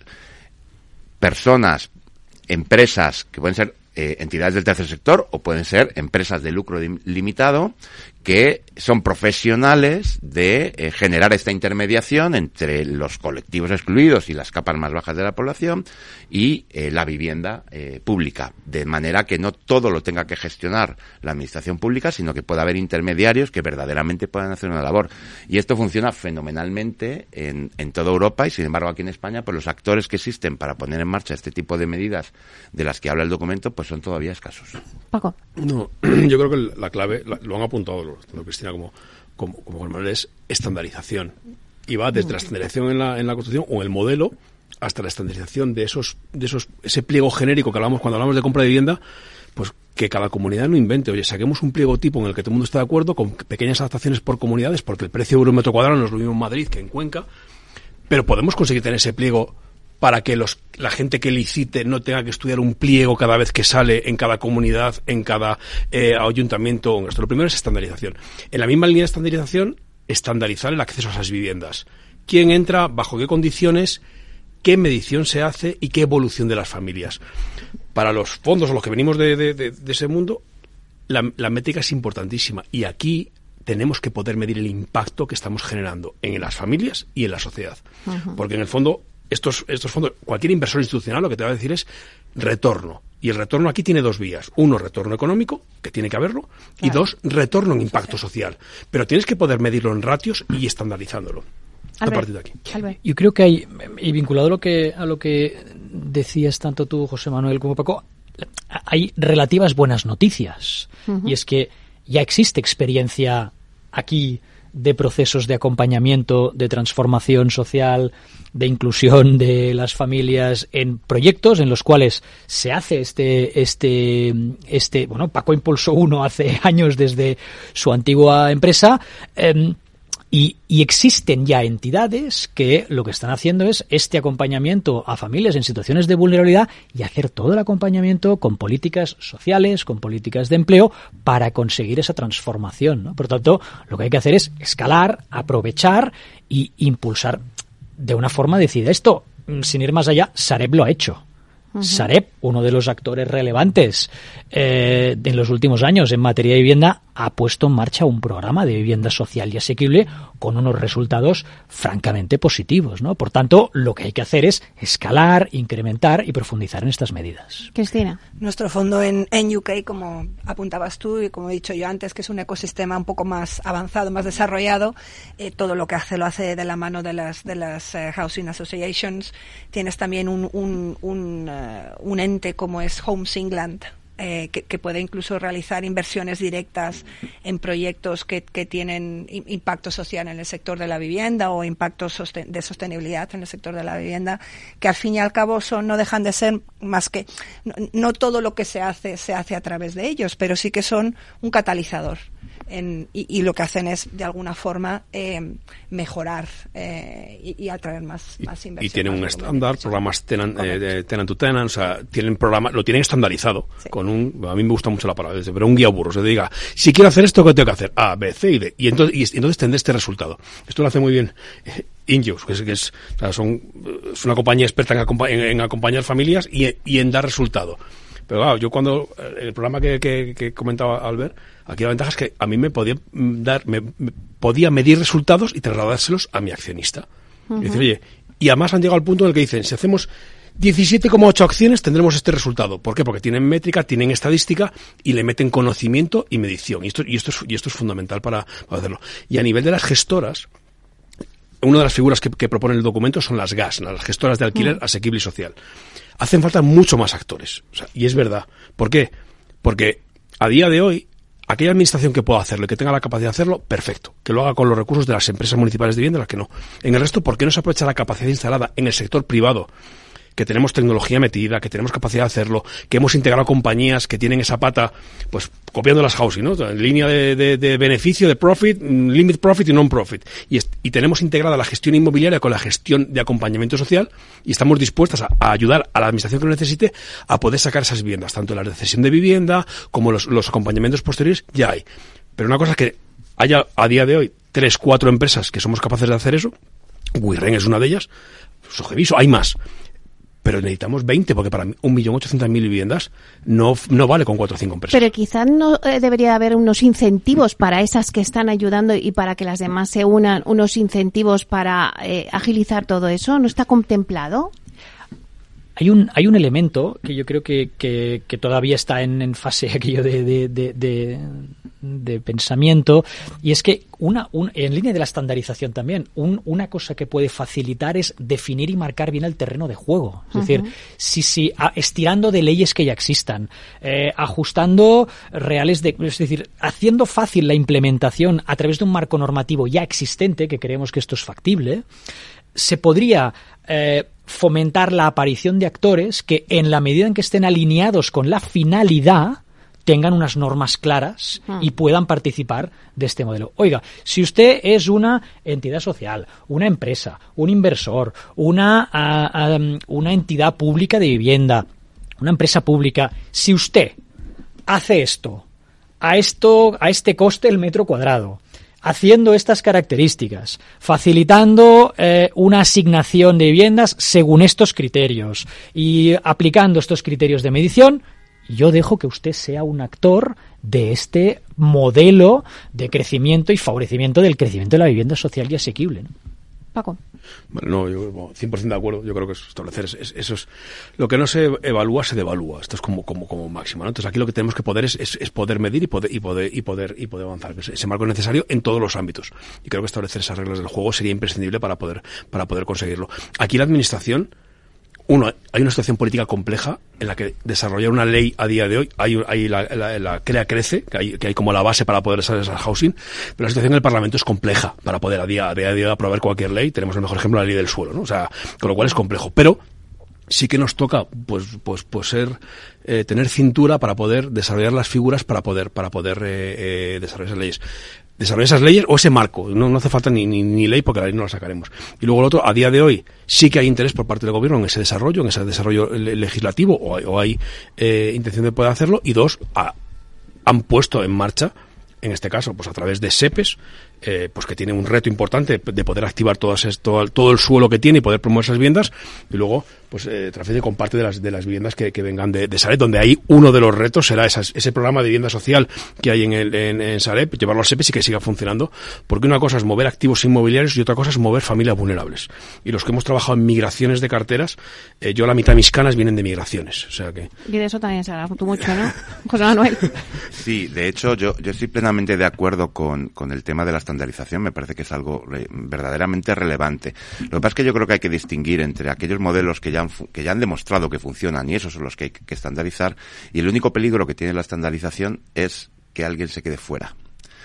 personas, empresas que pueden ser eh, entidades del tercer sector o pueden ser empresas de lucro limitado que son profesionales de eh, generar esta intermediación entre los colectivos excluidos y las capas más bajas de la población y eh, la vivienda eh, pública, de manera que no todo lo tenga que gestionar la administración pública, sino que pueda haber intermediarios que verdaderamente puedan hacer una labor. Y esto funciona fenomenalmente en, en toda Europa y, sin embargo, aquí en España, pues los actores que existen para poner en marcha este tipo de medidas de las que habla el documento, pues son todavía escasos. Paco. No, yo creo que la clave, la, lo han apuntado los tanto Cristina como, como, como Juan Manuel, es estandarización. Y va desde la estandarización en la, en la construcción o el modelo hasta la estandarización de esos, de esos, ese pliego genérico que hablamos cuando hablamos de compra de vivienda, pues que cada comunidad no invente. Oye, saquemos un pliego tipo en el que todo el mundo está de acuerdo, con pequeñas adaptaciones por comunidades, porque el precio de euro metro cuadrado no es lo mismo en Madrid que en Cuenca, pero podemos conseguir tener ese pliego para que los, la gente que licite no tenga que estudiar un pliego cada vez que sale en cada comunidad, en cada eh, ayuntamiento. Esto lo primero es estandarización. En la misma línea de estandarización, estandarizar el acceso a esas viviendas. ¿Quién entra? ¿Bajo qué condiciones? ¿Qué medición se hace? ¿Y qué evolución de las familias? Para los fondos o los que venimos de, de, de, de ese mundo, la, la métrica es importantísima. Y aquí tenemos que poder medir el impacto que estamos generando en las familias y en la sociedad. Uh-huh. Porque en el fondo, Estos, estos fondos, cualquier inversor institucional lo que te va a decir es retorno. Y el retorno aquí tiene dos vías. Uno, retorno económico, que tiene que haberlo, claro. Y dos, retorno en impacto social. Pero tienes que poder medirlo en ratios y estandarizándolo. Albert, a partir de aquí. Albert. Yo creo que hay, y vinculado a lo que, a lo que decías tanto tú, José Manuel, como Paco, hay relativas buenas noticias. Uh-huh. Y es que ya existe experiencia aquí de procesos de acompañamiento, de transformación social, de inclusión de las familias en proyectos en los cuales se hace este, este, este, bueno, Paco impulsó uno hace años desde su antigua empresa, eh, y, y existen ya entidades que lo que están haciendo es este acompañamiento a familias en situaciones de vulnerabilidad y hacer todo el acompañamiento con políticas sociales, con políticas de empleo para conseguir esa transformación, ¿no? Por tanto, lo que hay que hacer es escalar, aprovechar y impulsar de una forma decidida. Esto, sin ir más allá, Sareb lo ha hecho. Uh-huh. Sareb, uno de los actores relevantes eh, en los últimos años en materia de vivienda, ha puesto en marcha un programa de vivienda social y asequible con unos resultados francamente positivos, ¿no? Por tanto, lo que hay que hacer es escalar, incrementar y profundizar en estas medidas. Cristina. Nuestro fondo en, en U K, como apuntabas tú y como he dicho yo antes, que es un ecosistema un poco más avanzado, más desarrollado, eh, todo lo que hace lo hace de la mano de las de las uh, Housing Associations. Tienes también un, un, un, uh, un ente como es Homes England, Eh, que, que puede incluso realizar inversiones directas en proyectos que, que tienen impacto social en el sector de la vivienda o impacto sosten- de sostenibilidad en el sector de la vivienda, que al fin y al cabo son, no dejan de ser más que, no, no todo lo que se hace se hace a través de ellos, pero sí que son un catalizador. En, y, y lo que hacen es, de alguna forma, eh, mejorar eh, y, y atraer más, más inversión. Y tienen un estándar, programas tenant, eh, tenant to tenant, o sea, tienen programa, lo tienen estandarizado, sí. Con un, a mí me gusta mucho la palabra, pero un guía burro, se te diga, si quiero hacer esto, ¿qué tengo que hacer? A, B, C y D. Y entonces, y entonces tendré este resultado. Esto lo hace muy bien eh, Ingeus, que es, que es, o sea, son, es una compañía experta en, acompa- en, en acompañar familias y, y en dar resultado. Pero claro, yo cuando, el programa que, que, que comentaba Albert, aquí la ventaja es que a mí me podía dar, me, me podía medir resultados y trasladárselos a mi accionista. Uh-huh. Y decir, oye, y además han llegado al punto en el que dicen, si hacemos diecisiete coma ocho acciones tendremos este resultado. ¿Por qué? Porque tienen métrica, tienen estadística y le meten conocimiento y medición. Y esto, y esto, es, y esto es fundamental para, para hacerlo. Y a nivel de las gestoras, una de las figuras que, que propone el documento son las G A S, las gestoras de alquiler mm. asequible y social. Hacen falta mucho más actores. O sea, y es verdad. ¿Por qué? Porque a día de hoy, aquella administración que pueda hacerlo y que tenga la capacidad de hacerlo, perfecto. Que lo haga con los recursos de las empresas municipales de vivienda, las que no. En el resto, ¿por qué no se aprovecha la capacidad instalada en el sector privado? Que tenemos tecnología metida, que tenemos capacidad de hacerlo, que hemos integrado compañías que tienen esa pata, pues copiando las housing, ¿no? En línea de, de, de beneficio, de profit, limit profit y non-profit. Y, y tenemos integrada la gestión inmobiliaria con la gestión de acompañamiento social y estamos dispuestas a, a ayudar a la administración que lo necesite a poder sacar esas viviendas, tanto la de cesión de vivienda como los, los acompañamientos posteriores, ya hay. Pero una cosa es que haya a día de hoy tres, cuatro empresas que somos capaces de hacer eso. Wirren es una de ellas. Sogeviso, hay más. Pero necesitamos veinte, porque para un millón ochocientas mil viviendas no, no vale con cuatro o cinco empresas. Pero quizás no eh, debería haber unos incentivos para esas que están ayudando y para que las demás se unan, unos incentivos para eh, agilizar todo eso. ¿No está contemplado? Hay un hay un elemento que yo creo que, que, que todavía está en, en fase aquello de, de, de, de, de pensamiento, y es que una un, en línea de la estandarización también, un, una cosa que puede facilitar es definir y marcar bien el terreno de juego. Es uh-huh. decir, si, si a, estirando de leyes que ya existan, eh, ajustando reales, de, es decir, haciendo fácil la implementación a través de un marco normativo ya existente, que creemos que esto es factible, se podría eh, fomentar la aparición de actores que, en la medida en que estén alineados con la finalidad, tengan unas normas claras hmm. y puedan participar de este modelo. Oiga, si usted es una entidad social, una empresa, un inversor, una, a, a, una entidad pública de vivienda, una empresa pública, si usted hace esto, a esto, a este coste el metro cuadrado, haciendo estas características, facilitando eh, una asignación de viviendas según estos criterios y aplicando estos criterios de medición, yo dejo que usted sea un actor de este modelo de crecimiento y favorecimiento del crecimiento de la vivienda social y asequible, ¿no? Paco. Bueno, no, yo cien por ciento de acuerdo. Yo creo que es establecer es, es, eso es lo que no se evalúa, se devalúa. Esto es como como como máximo, ¿no? Entonces aquí lo que tenemos que poder es, es, es poder medir y poder y poder y poder y poder avanzar. Ese marco es necesario en todos los ámbitos. Y creo que establecer esas reglas del juego sería imprescindible para poder para poder conseguirlo. Aquí la administración, uno, hay una situación política compleja en la que desarrollar una ley a día de hoy, hay, hay la, la, la crea crece, que hay, que hay como la base para poder desarrollar el housing, pero la situación en el Parlamento es compleja para poder a día, a día de hoy aprobar cualquier ley. Tenemos el mejor ejemplo, la ley del suelo, ¿no? O sea, con lo cual es complejo. Pero sí que nos toca, pues, pues, pues ser, eh, tener cintura para poder desarrollar las figuras para poder, para poder, eh, eh, desarrollar esas leyes. Desarrollar esas leyes o ese marco. No, no hace falta ni, ni, ni ley porque la ley no la sacaremos. Y luego el otro, a día de hoy, sí que hay interés por parte del gobierno en ese desarrollo, en ese desarrollo legislativo, o hay, o hay eh, intención de poder hacerlo, y dos, a, han puesto en marcha, en este caso, pues a través de SEPES, eh, pues que tiene un reto importante de poder activar todo, todo, todo el suelo que tiene y poder promover esas viviendas, y luego pues eh, Trafide con parte de las de las viviendas que, que vengan de, de Sareb, donde ahí uno de los retos será esas, ese programa de vivienda social que hay en, el, en, en Sareb, llevarlo a SEPES y que siga funcionando, porque una cosa es mover activos inmobiliarios y otra cosa es mover familias vulnerables. Y los que hemos trabajado en migraciones de carteras, eh, yo la mitad de mis canas vienen de migraciones, o sea que... Y de eso también se habla mucho, ¿no? José Manuel. Sí, de hecho yo, yo estoy plenamente de acuerdo con, con el tema de la estandarización, me parece que es algo re, verdaderamente relevante. Lo que pasa es que yo creo que hay que distinguir entre aquellos modelos que ya han, que ya han demostrado que funcionan, y esos son los que hay que estandarizar, y el único peligro que tiene la estandarización es que alguien se quede fuera.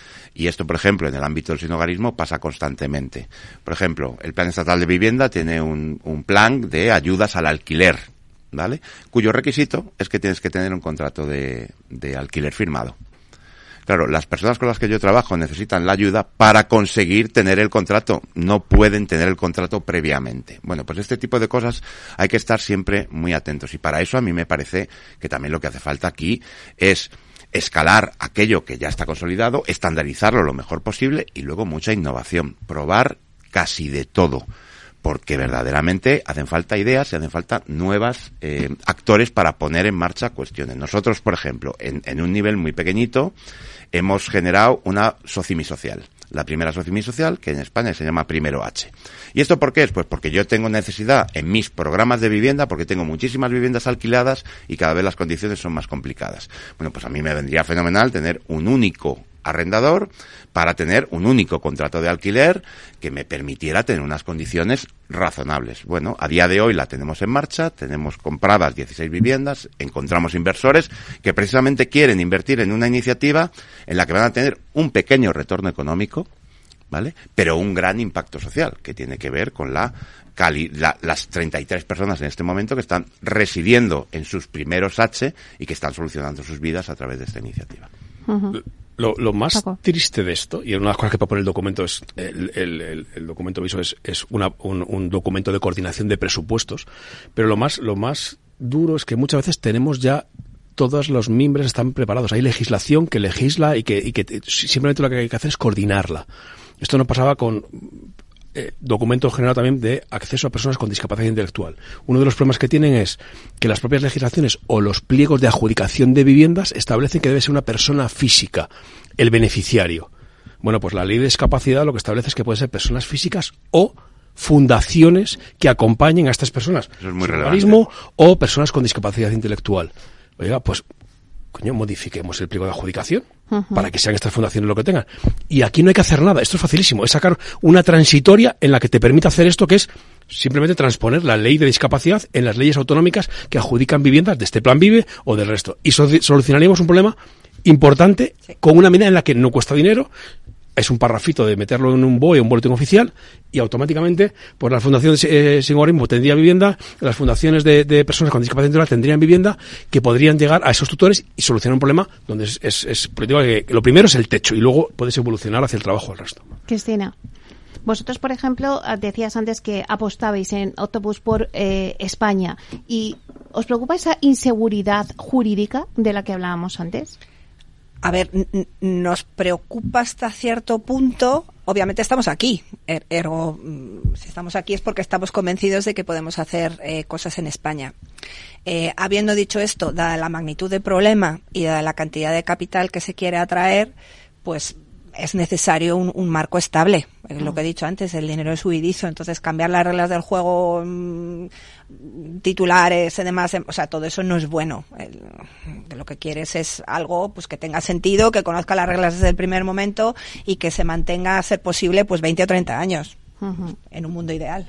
Y esto, por ejemplo, en el ámbito del sinhogarismo pasa constantemente. Por ejemplo, el Plan Estatal de Vivienda tiene un, un plan de ayudas al alquiler, ¿vale? Cuyo requisito es que tienes que tener un contrato de, de alquiler firmado. Claro, las personas con las que yo trabajo necesitan la ayuda para conseguir tener el contrato. No pueden tener el contrato previamente. Bueno, pues este tipo de cosas hay que estar siempre muy atentos. Y para eso a mí me parece que también lo que hace falta aquí es escalar aquello que ya está consolidado, estandarizarlo lo mejor posible y luego mucha innovación. Probar casi de todo. Porque verdaderamente hacen falta ideas y hacen falta nuevas eh, actores para poner en marcha cuestiones. Nosotros, por ejemplo, en, en un nivel muy pequeñito, hemos generado una Socimi social. La primera Socimi social, que en España se llama Primero H. ¿Y esto por qué es? Pues porque yo tengo necesidad en mis programas de vivienda, porque tengo muchísimas viviendas alquiladas y cada vez las condiciones son más complicadas. Bueno, pues a mí me vendría fenomenal tener un único arrendador para tener un único contrato de alquiler que me permitiera tener unas condiciones razonables. Bueno, a día de hoy la tenemos en marcha, tenemos compradas dieciséis viviendas, encontramos inversores que precisamente quieren invertir en una iniciativa en la que van a tener un pequeño retorno económico, ¿vale? Pero un gran impacto social que tiene que ver con la Cali, la, las treinta y tres personas en este momento que están residiendo en sus primeros H y que están solucionando sus vidas a través de esta iniciativa. Uh-huh. Lo, lo más Paco. triste de esto, y una de las cosas que propone el documento es, el, el, el, el documento viso es, es una, un, un documento de coordinación de presupuestos, pero lo más, lo más duro es que muchas veces tenemos ya todos los mimbres están preparados. Hay legislación que legisla y que, y que simplemente lo que hay que hacer es coordinarla. Esto no pasaba con Eh, documento general también de acceso a personas con discapacidad intelectual. Uno de los problemas que tienen es que las propias legislaciones o los pliegos de adjudicación de viviendas establecen que debe ser una persona física el beneficiario. Bueno, pues la ley de discapacidad lo que establece es que pueden ser personas físicas o fundaciones que acompañen a estas personas. Eso es muy relevante. O personas con discapacidad intelectual. Oiga, pues coño, modifiquemos el pliego de adjudicación uh-huh. para que sean estas fundaciones lo que tengan. Y aquí no hay que hacer nada, esto es facilísimo, es sacar una transitoria en la que te permita hacer esto, que es simplemente transponer la ley de discapacidad en las leyes autonómicas que adjudican viviendas de este Plan Vive o del resto. Y so- solucionaríamos un problema importante sí. con una medida en la que no cuesta dinero, es un parrafito de meterlo en un B O E, un boletín oficial, y automáticamente pues las fundaciones eh, sin organismo tendrían vivienda, las fundaciones de, de personas con discapacidad intelectual tendrían vivienda, que podrían llegar a esos tutores y solucionar un problema donde es, es, es que lo primero es el techo y luego puedes evolucionar hacia el trabajo del resto. Cristina, vosotros, por ejemplo, decías antes que apostabais en Octopus por eh, España, y ¿os preocupa esa inseguridad jurídica de la que hablábamos antes? A ver, n- nos preocupa hasta cierto punto. Obviamente estamos aquí. Er- ergo, si estamos aquí es porque estamos convencidos de que podemos hacer eh, cosas en España. Eh, habiendo dicho esto, dada la magnitud del problema y dada la cantidad de capital que se quiere atraer, pues es necesario un, un marco estable. Es lo que he dicho antes, el dinero es huidizo, entonces cambiar las reglas del juego, mmm, titulares y demás, o sea, todo eso no es bueno. El, lo que quieres es algo pues que tenga sentido, que conozca las reglas desde el primer momento y que se mantenga, a ser posible, pues veinte o treinta años uh-huh. en un mundo ideal.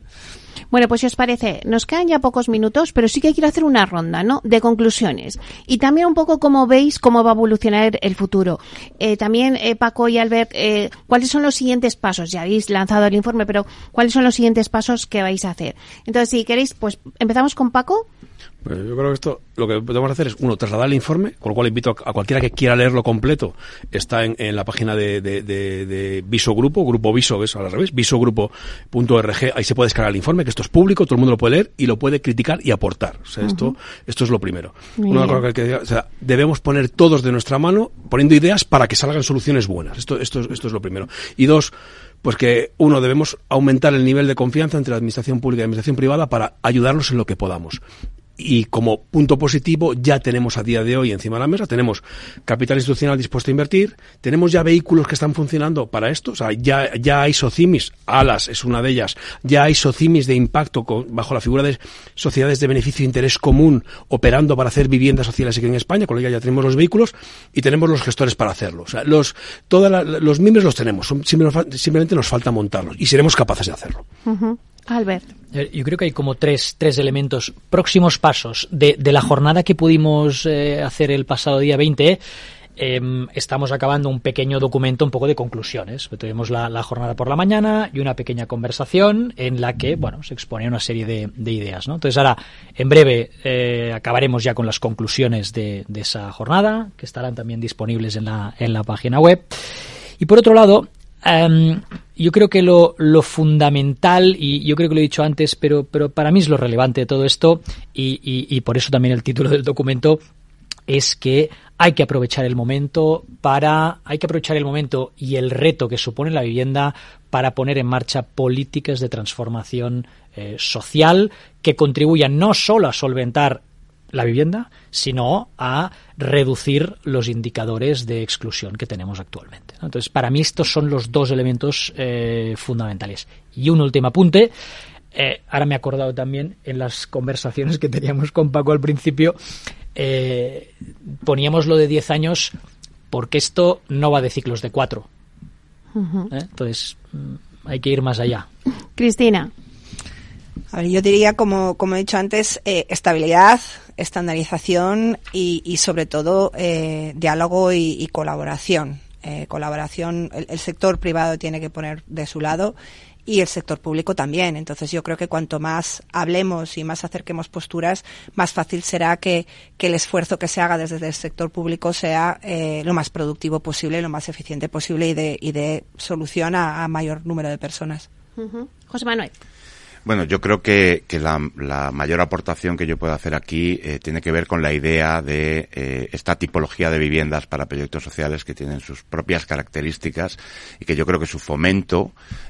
Bueno, pues si os parece, nos quedan ya pocos minutos, pero sí que quiero hacer una ronda, ¿no?, de conclusiones. Y también un poco cómo veis cómo va a evolucionar el futuro. Eh, también, eh, Paco y Albert, eh, ¿cuáles son los siguientes pasos? Ya habéis lanzado el informe, pero ¿cuáles son los siguientes pasos que vais a hacer? Entonces, si queréis, pues empezamos con Paco. Pues yo creo que esto lo que podemos hacer es, uno, trasladar el informe, con lo cual invito a, a cualquiera que quiera leerlo completo, está en, en la página de, de, de, de Viso Grupo, Grupo Viso, es al revés, visogrupo punto org, ahí se puede descargar el informe, que esto es público, todo el mundo lo puede leer y lo puede criticar y aportar. O sea, uh-huh. esto, esto es lo primero. Muy Una cosa que, que o sea, debemos poner todos de nuestra mano, poniendo ideas para que salgan soluciones buenas. Esto, esto, esto es lo primero. Y dos, pues que, uno, debemos aumentar el nivel de confianza entre la administración pública y la administración privada para ayudarnos en lo que podamos. Y como punto positivo, ya tenemos a día de hoy encima de la mesa, tenemos capital institucional dispuesto a invertir, tenemos ya vehículos que están funcionando para esto, o sea, ya, ya hay SOCIMIS, ALAS es una de ellas, ya hay SOCIMIS de impacto con, bajo la figura de sociedades de beneficio e interés común operando para hacer viviendas sociales aquí en España, con lo que ya tenemos los vehículos y tenemos los gestores para hacerlo. O sea, los, toda la, los miembros los tenemos, son, simplemente, simplemente nos falta montarlos y seremos capaces de hacerlo. Uh-huh. Albert. Yo creo que hay como tres, tres elementos. Próximos pasos de, de la jornada que pudimos eh, hacer el pasado día veinte. Eh, estamos acabando un pequeño documento, un poco de conclusiones. Tuvimos la, la jornada por la mañana y una pequeña conversación en la que, bueno, se exponía una serie de, de ideas, ¿no? Entonces ahora, en breve, eh, acabaremos ya con las conclusiones de, de esa jornada, que estarán también disponibles en la, en la página web. Y por otro lado, Um, yo creo que lo, lo fundamental, y yo creo que lo he dicho antes, pero, pero para mí es lo relevante de todo esto, y, y, y por eso también el título del documento, es que hay que aprovechar el momento para, hay que aprovechar el momento y el reto que supone la vivienda para poner en marcha políticas de transformación eh, social que contribuyan no solo a solventar la vivienda, sino a reducir los indicadores de exclusión que tenemos actualmente. Entonces, para mí estos son los dos elementos eh, fundamentales. Y un último apunte, eh, ahora me he acordado también en las conversaciones que teníamos con Paco al principio, eh, poníamos lo de diez años porque esto no va de ciclos de cuatro. Uh-huh. ¿Eh? Entonces, hay que ir más allá. Cristina. A ver, yo diría, como, como he dicho antes, eh, estabilidad, estandarización y, y sobre todo, eh, diálogo y, y colaboración. Eh, colaboración, el, el sector privado tiene que poner de su lado y el sector público también. Entonces yo creo que cuanto más hablemos y más acerquemos posturas, más fácil será que, que el esfuerzo que se haga desde el sector público sea eh, lo más productivo posible, lo más eficiente posible y de, y de solución a, a mayor número de personas. Uh-huh. José Manuel. Bueno, yo creo que, que la, la mayor aportación que yo puedo hacer aquí eh, tiene que ver con la idea de eh, esta tipología de viviendas para proyectos sociales que tienen sus propias características y que yo creo que su fomento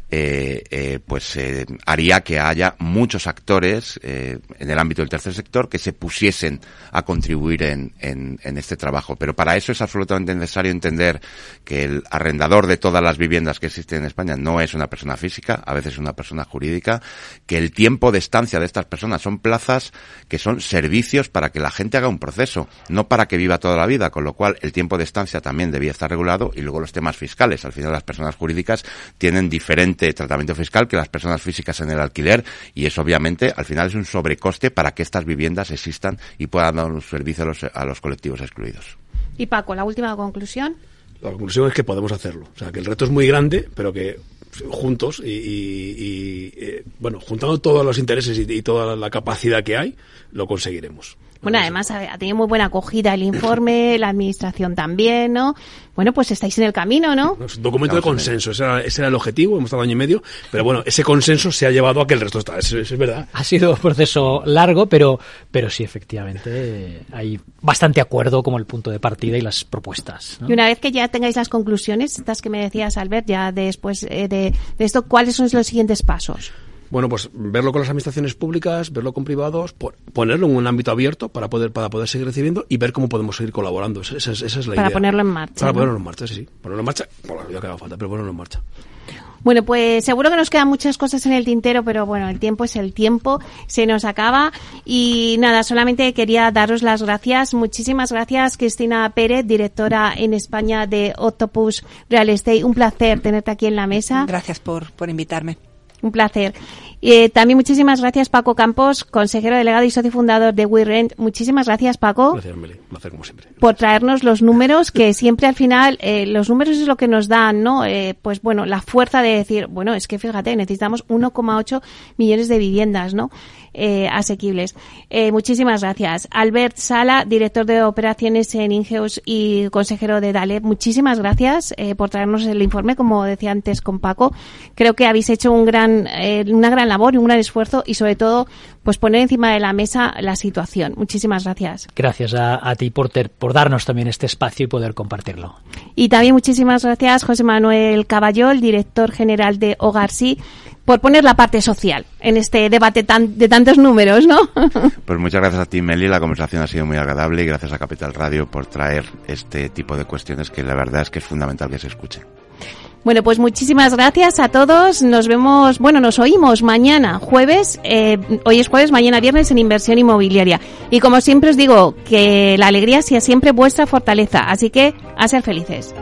eh, eh, pues eh, haría que haya muchos actores eh, en el ámbito del tercer sector que se pusiesen a contribuir en, en, en este trabajo. Pero para eso es absolutamente necesario entender que el arrendador de todas las viviendas que existen en España no es una persona física, a veces es una persona jurídica, que el tiempo de estancia de estas personas son plazas que son servicios para que la gente haga un proceso, no para que viva toda la vida, con lo cual el tiempo de estancia también debía estar regulado y luego los temas fiscales. Al final las personas jurídicas tienen diferente tratamiento fiscal que las personas físicas en el alquiler y eso obviamente al final es un sobrecoste para que estas viviendas existan y puedan dar un servicio a los, a los colectivos excluidos. Y Paco, la última conclusión. La conclusión es que podemos hacerlo. O sea, que el reto es muy grande, pero que juntos y, y, y eh, bueno, juntando todos los intereses y, y toda la capacidad que hay, lo conseguiremos. Bueno, además ha tenido muy buena acogida el informe, la administración también, ¿no? Bueno, pues estáis en el camino, ¿no? Es un documento de consenso, ese era, ese era el objetivo, hemos estado año y medio, pero bueno, ese consenso se ha llevado a que el resto está, eso, eso es verdad. Ha sido un proceso largo, pero, pero sí, efectivamente, hay bastante acuerdo como el punto de partida y las propuestas, ¿no? Y una vez que ya tengáis las conclusiones, estas que me decías, Albert, ya después eh, de, de esto, ¿cuáles son los siguientes pasos? Bueno, pues verlo con las administraciones públicas, verlo con privados, ponerlo en un ámbito abierto para poder para poder seguir recibiendo y ver cómo podemos seguir colaborando. Esa, esa, esa es la idea. Para ponerlo en marcha. Para ¿no? ponerlo en marcha, sí, sí. Ponerlo en marcha, por la vida que haga falta, pero ponerlo en marcha. Bueno, pues seguro que nos quedan muchas cosas en el tintero, pero bueno, el tiempo es el tiempo, se nos acaba y nada, solamente quería daros las gracias. Muchísimas gracias, Cristina Pérez, directora en España de Octopus Real Estate. Un placer tenerte aquí en la mesa. Gracias por, por invitarme. Un placer. Eh, también muchísimas gracias, Paco Campos, consejero delegado y socio fundador de WeRent. Muchísimas gracias, Paco. Gracias, Meli. Un placer, como siempre. Por traernos los números, que siempre al final, eh, los números es lo que nos dan, ¿no? Eh, pues bueno, la fuerza de decir, bueno, es que fíjate, necesitamos uno coma ocho millones de viviendas, ¿no? Eh, asequibles. Eh, muchísimas gracias. Albert Sala, director de operaciones en Ingeus y consejero de DALE. Muchísimas gracias eh, por traernos el informe, como decía antes con Paco. Creo que habéis hecho un gran, eh, una gran labor y un gran esfuerzo y sobre todo, pues poner encima de la mesa la situación. Muchísimas gracias. Gracias a, a ti por, ter, por darnos también este espacio y poder compartirlo. Y también muchísimas gracias, José Manuel Caballol, director general de Hogar Sí, por poner la parte social en este debate tan, de tantos números, ¿no? Pues muchas gracias a ti, Meli. La conversación ha sido muy agradable y gracias a Capital Radio por traer este tipo de cuestiones que la verdad es que es fundamental que se escuchen. Bueno, pues muchísimas gracias a todos. Nos vemos, bueno, nos oímos mañana, jueves. Eh, hoy es jueves, mañana viernes en Inversión Inmobiliaria. Y como siempre os digo, que la alegría sea siempre vuestra fortaleza. Así que, a ser felices.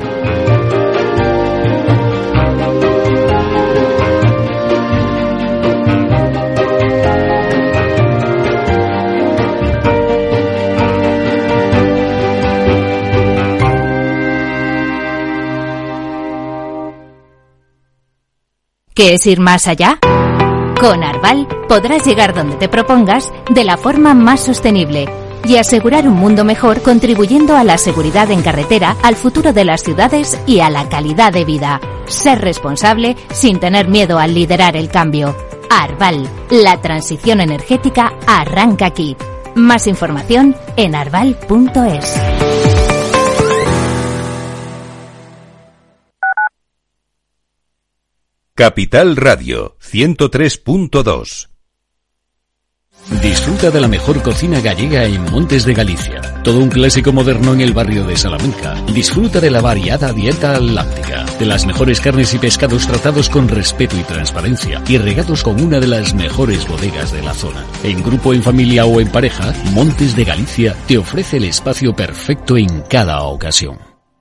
¿Qué es ir más allá? Con Arval podrás llegar donde te propongas de la forma más sostenible y asegurar un mundo mejor contribuyendo a la seguridad en carretera, al futuro de las ciudades y a la calidad de vida. Ser responsable sin tener miedo al liderar el cambio. Arval, la transición energética arranca aquí. Más información en arval punto es. Capital Radio ciento tres punto dos. Disfruta de la mejor cocina gallega en Montes de Galicia. Todo un clásico moderno en el barrio de Salamanca. Disfruta de la variada dieta atlántica, de las mejores carnes y pescados tratados con respeto y transparencia y regados con una de las mejores bodegas de la zona. En grupo, en familia o en pareja, Montes de Galicia te ofrece el espacio perfecto en cada ocasión.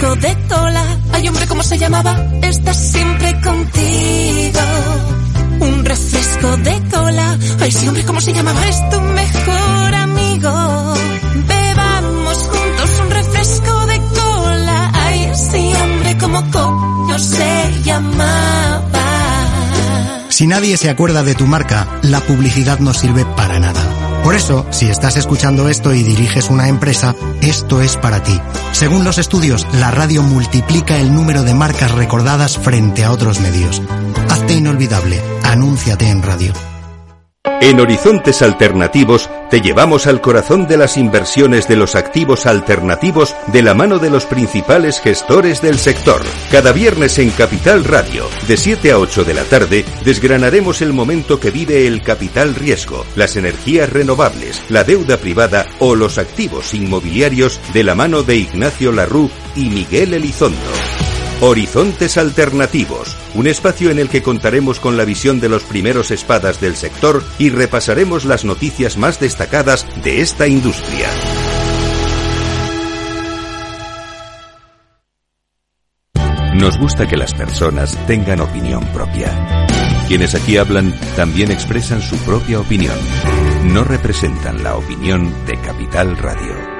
refresco de cola. Ay, hombre, ¿cómo se llamaba? Está siempre contigo. Un refresco de cola. Ay, sí, hombre, ¿cómo se llamaba? Es tu mejor amigo. Bebamos juntos un refresco de cola. Ay, sí, hombre, ¿cómo coño se llamaba? Si nadie se acuerda de tu marca, la publicidad no sirve para nada. Por eso, si estás escuchando esto y diriges una empresa, esto es para ti. Según los estudios, la radio multiplica el número de marcas recordadas frente a otros medios. Hazte inolvidable. Anúnciate en radio. En Horizontes Alternativos te llevamos al corazón de las inversiones de los activos alternativos de la mano de los principales gestores del sector. Cada viernes en Capital Radio, de siete a ocho de la tarde, desgranaremos el momento que vive el capital riesgo, las energías renovables, la deuda privada o los activos inmobiliarios de la mano de Ignacio Larrú y Miguel Elizondo. Horizontes Alternativos, un espacio en el que contaremos con la visión de los primeros espadas del sector y repasaremos las noticias más destacadas de esta industria. Nos gusta que las personas tengan opinión propia. Quienes aquí hablan también expresan su propia opinión. No representan la opinión de Capital Radio.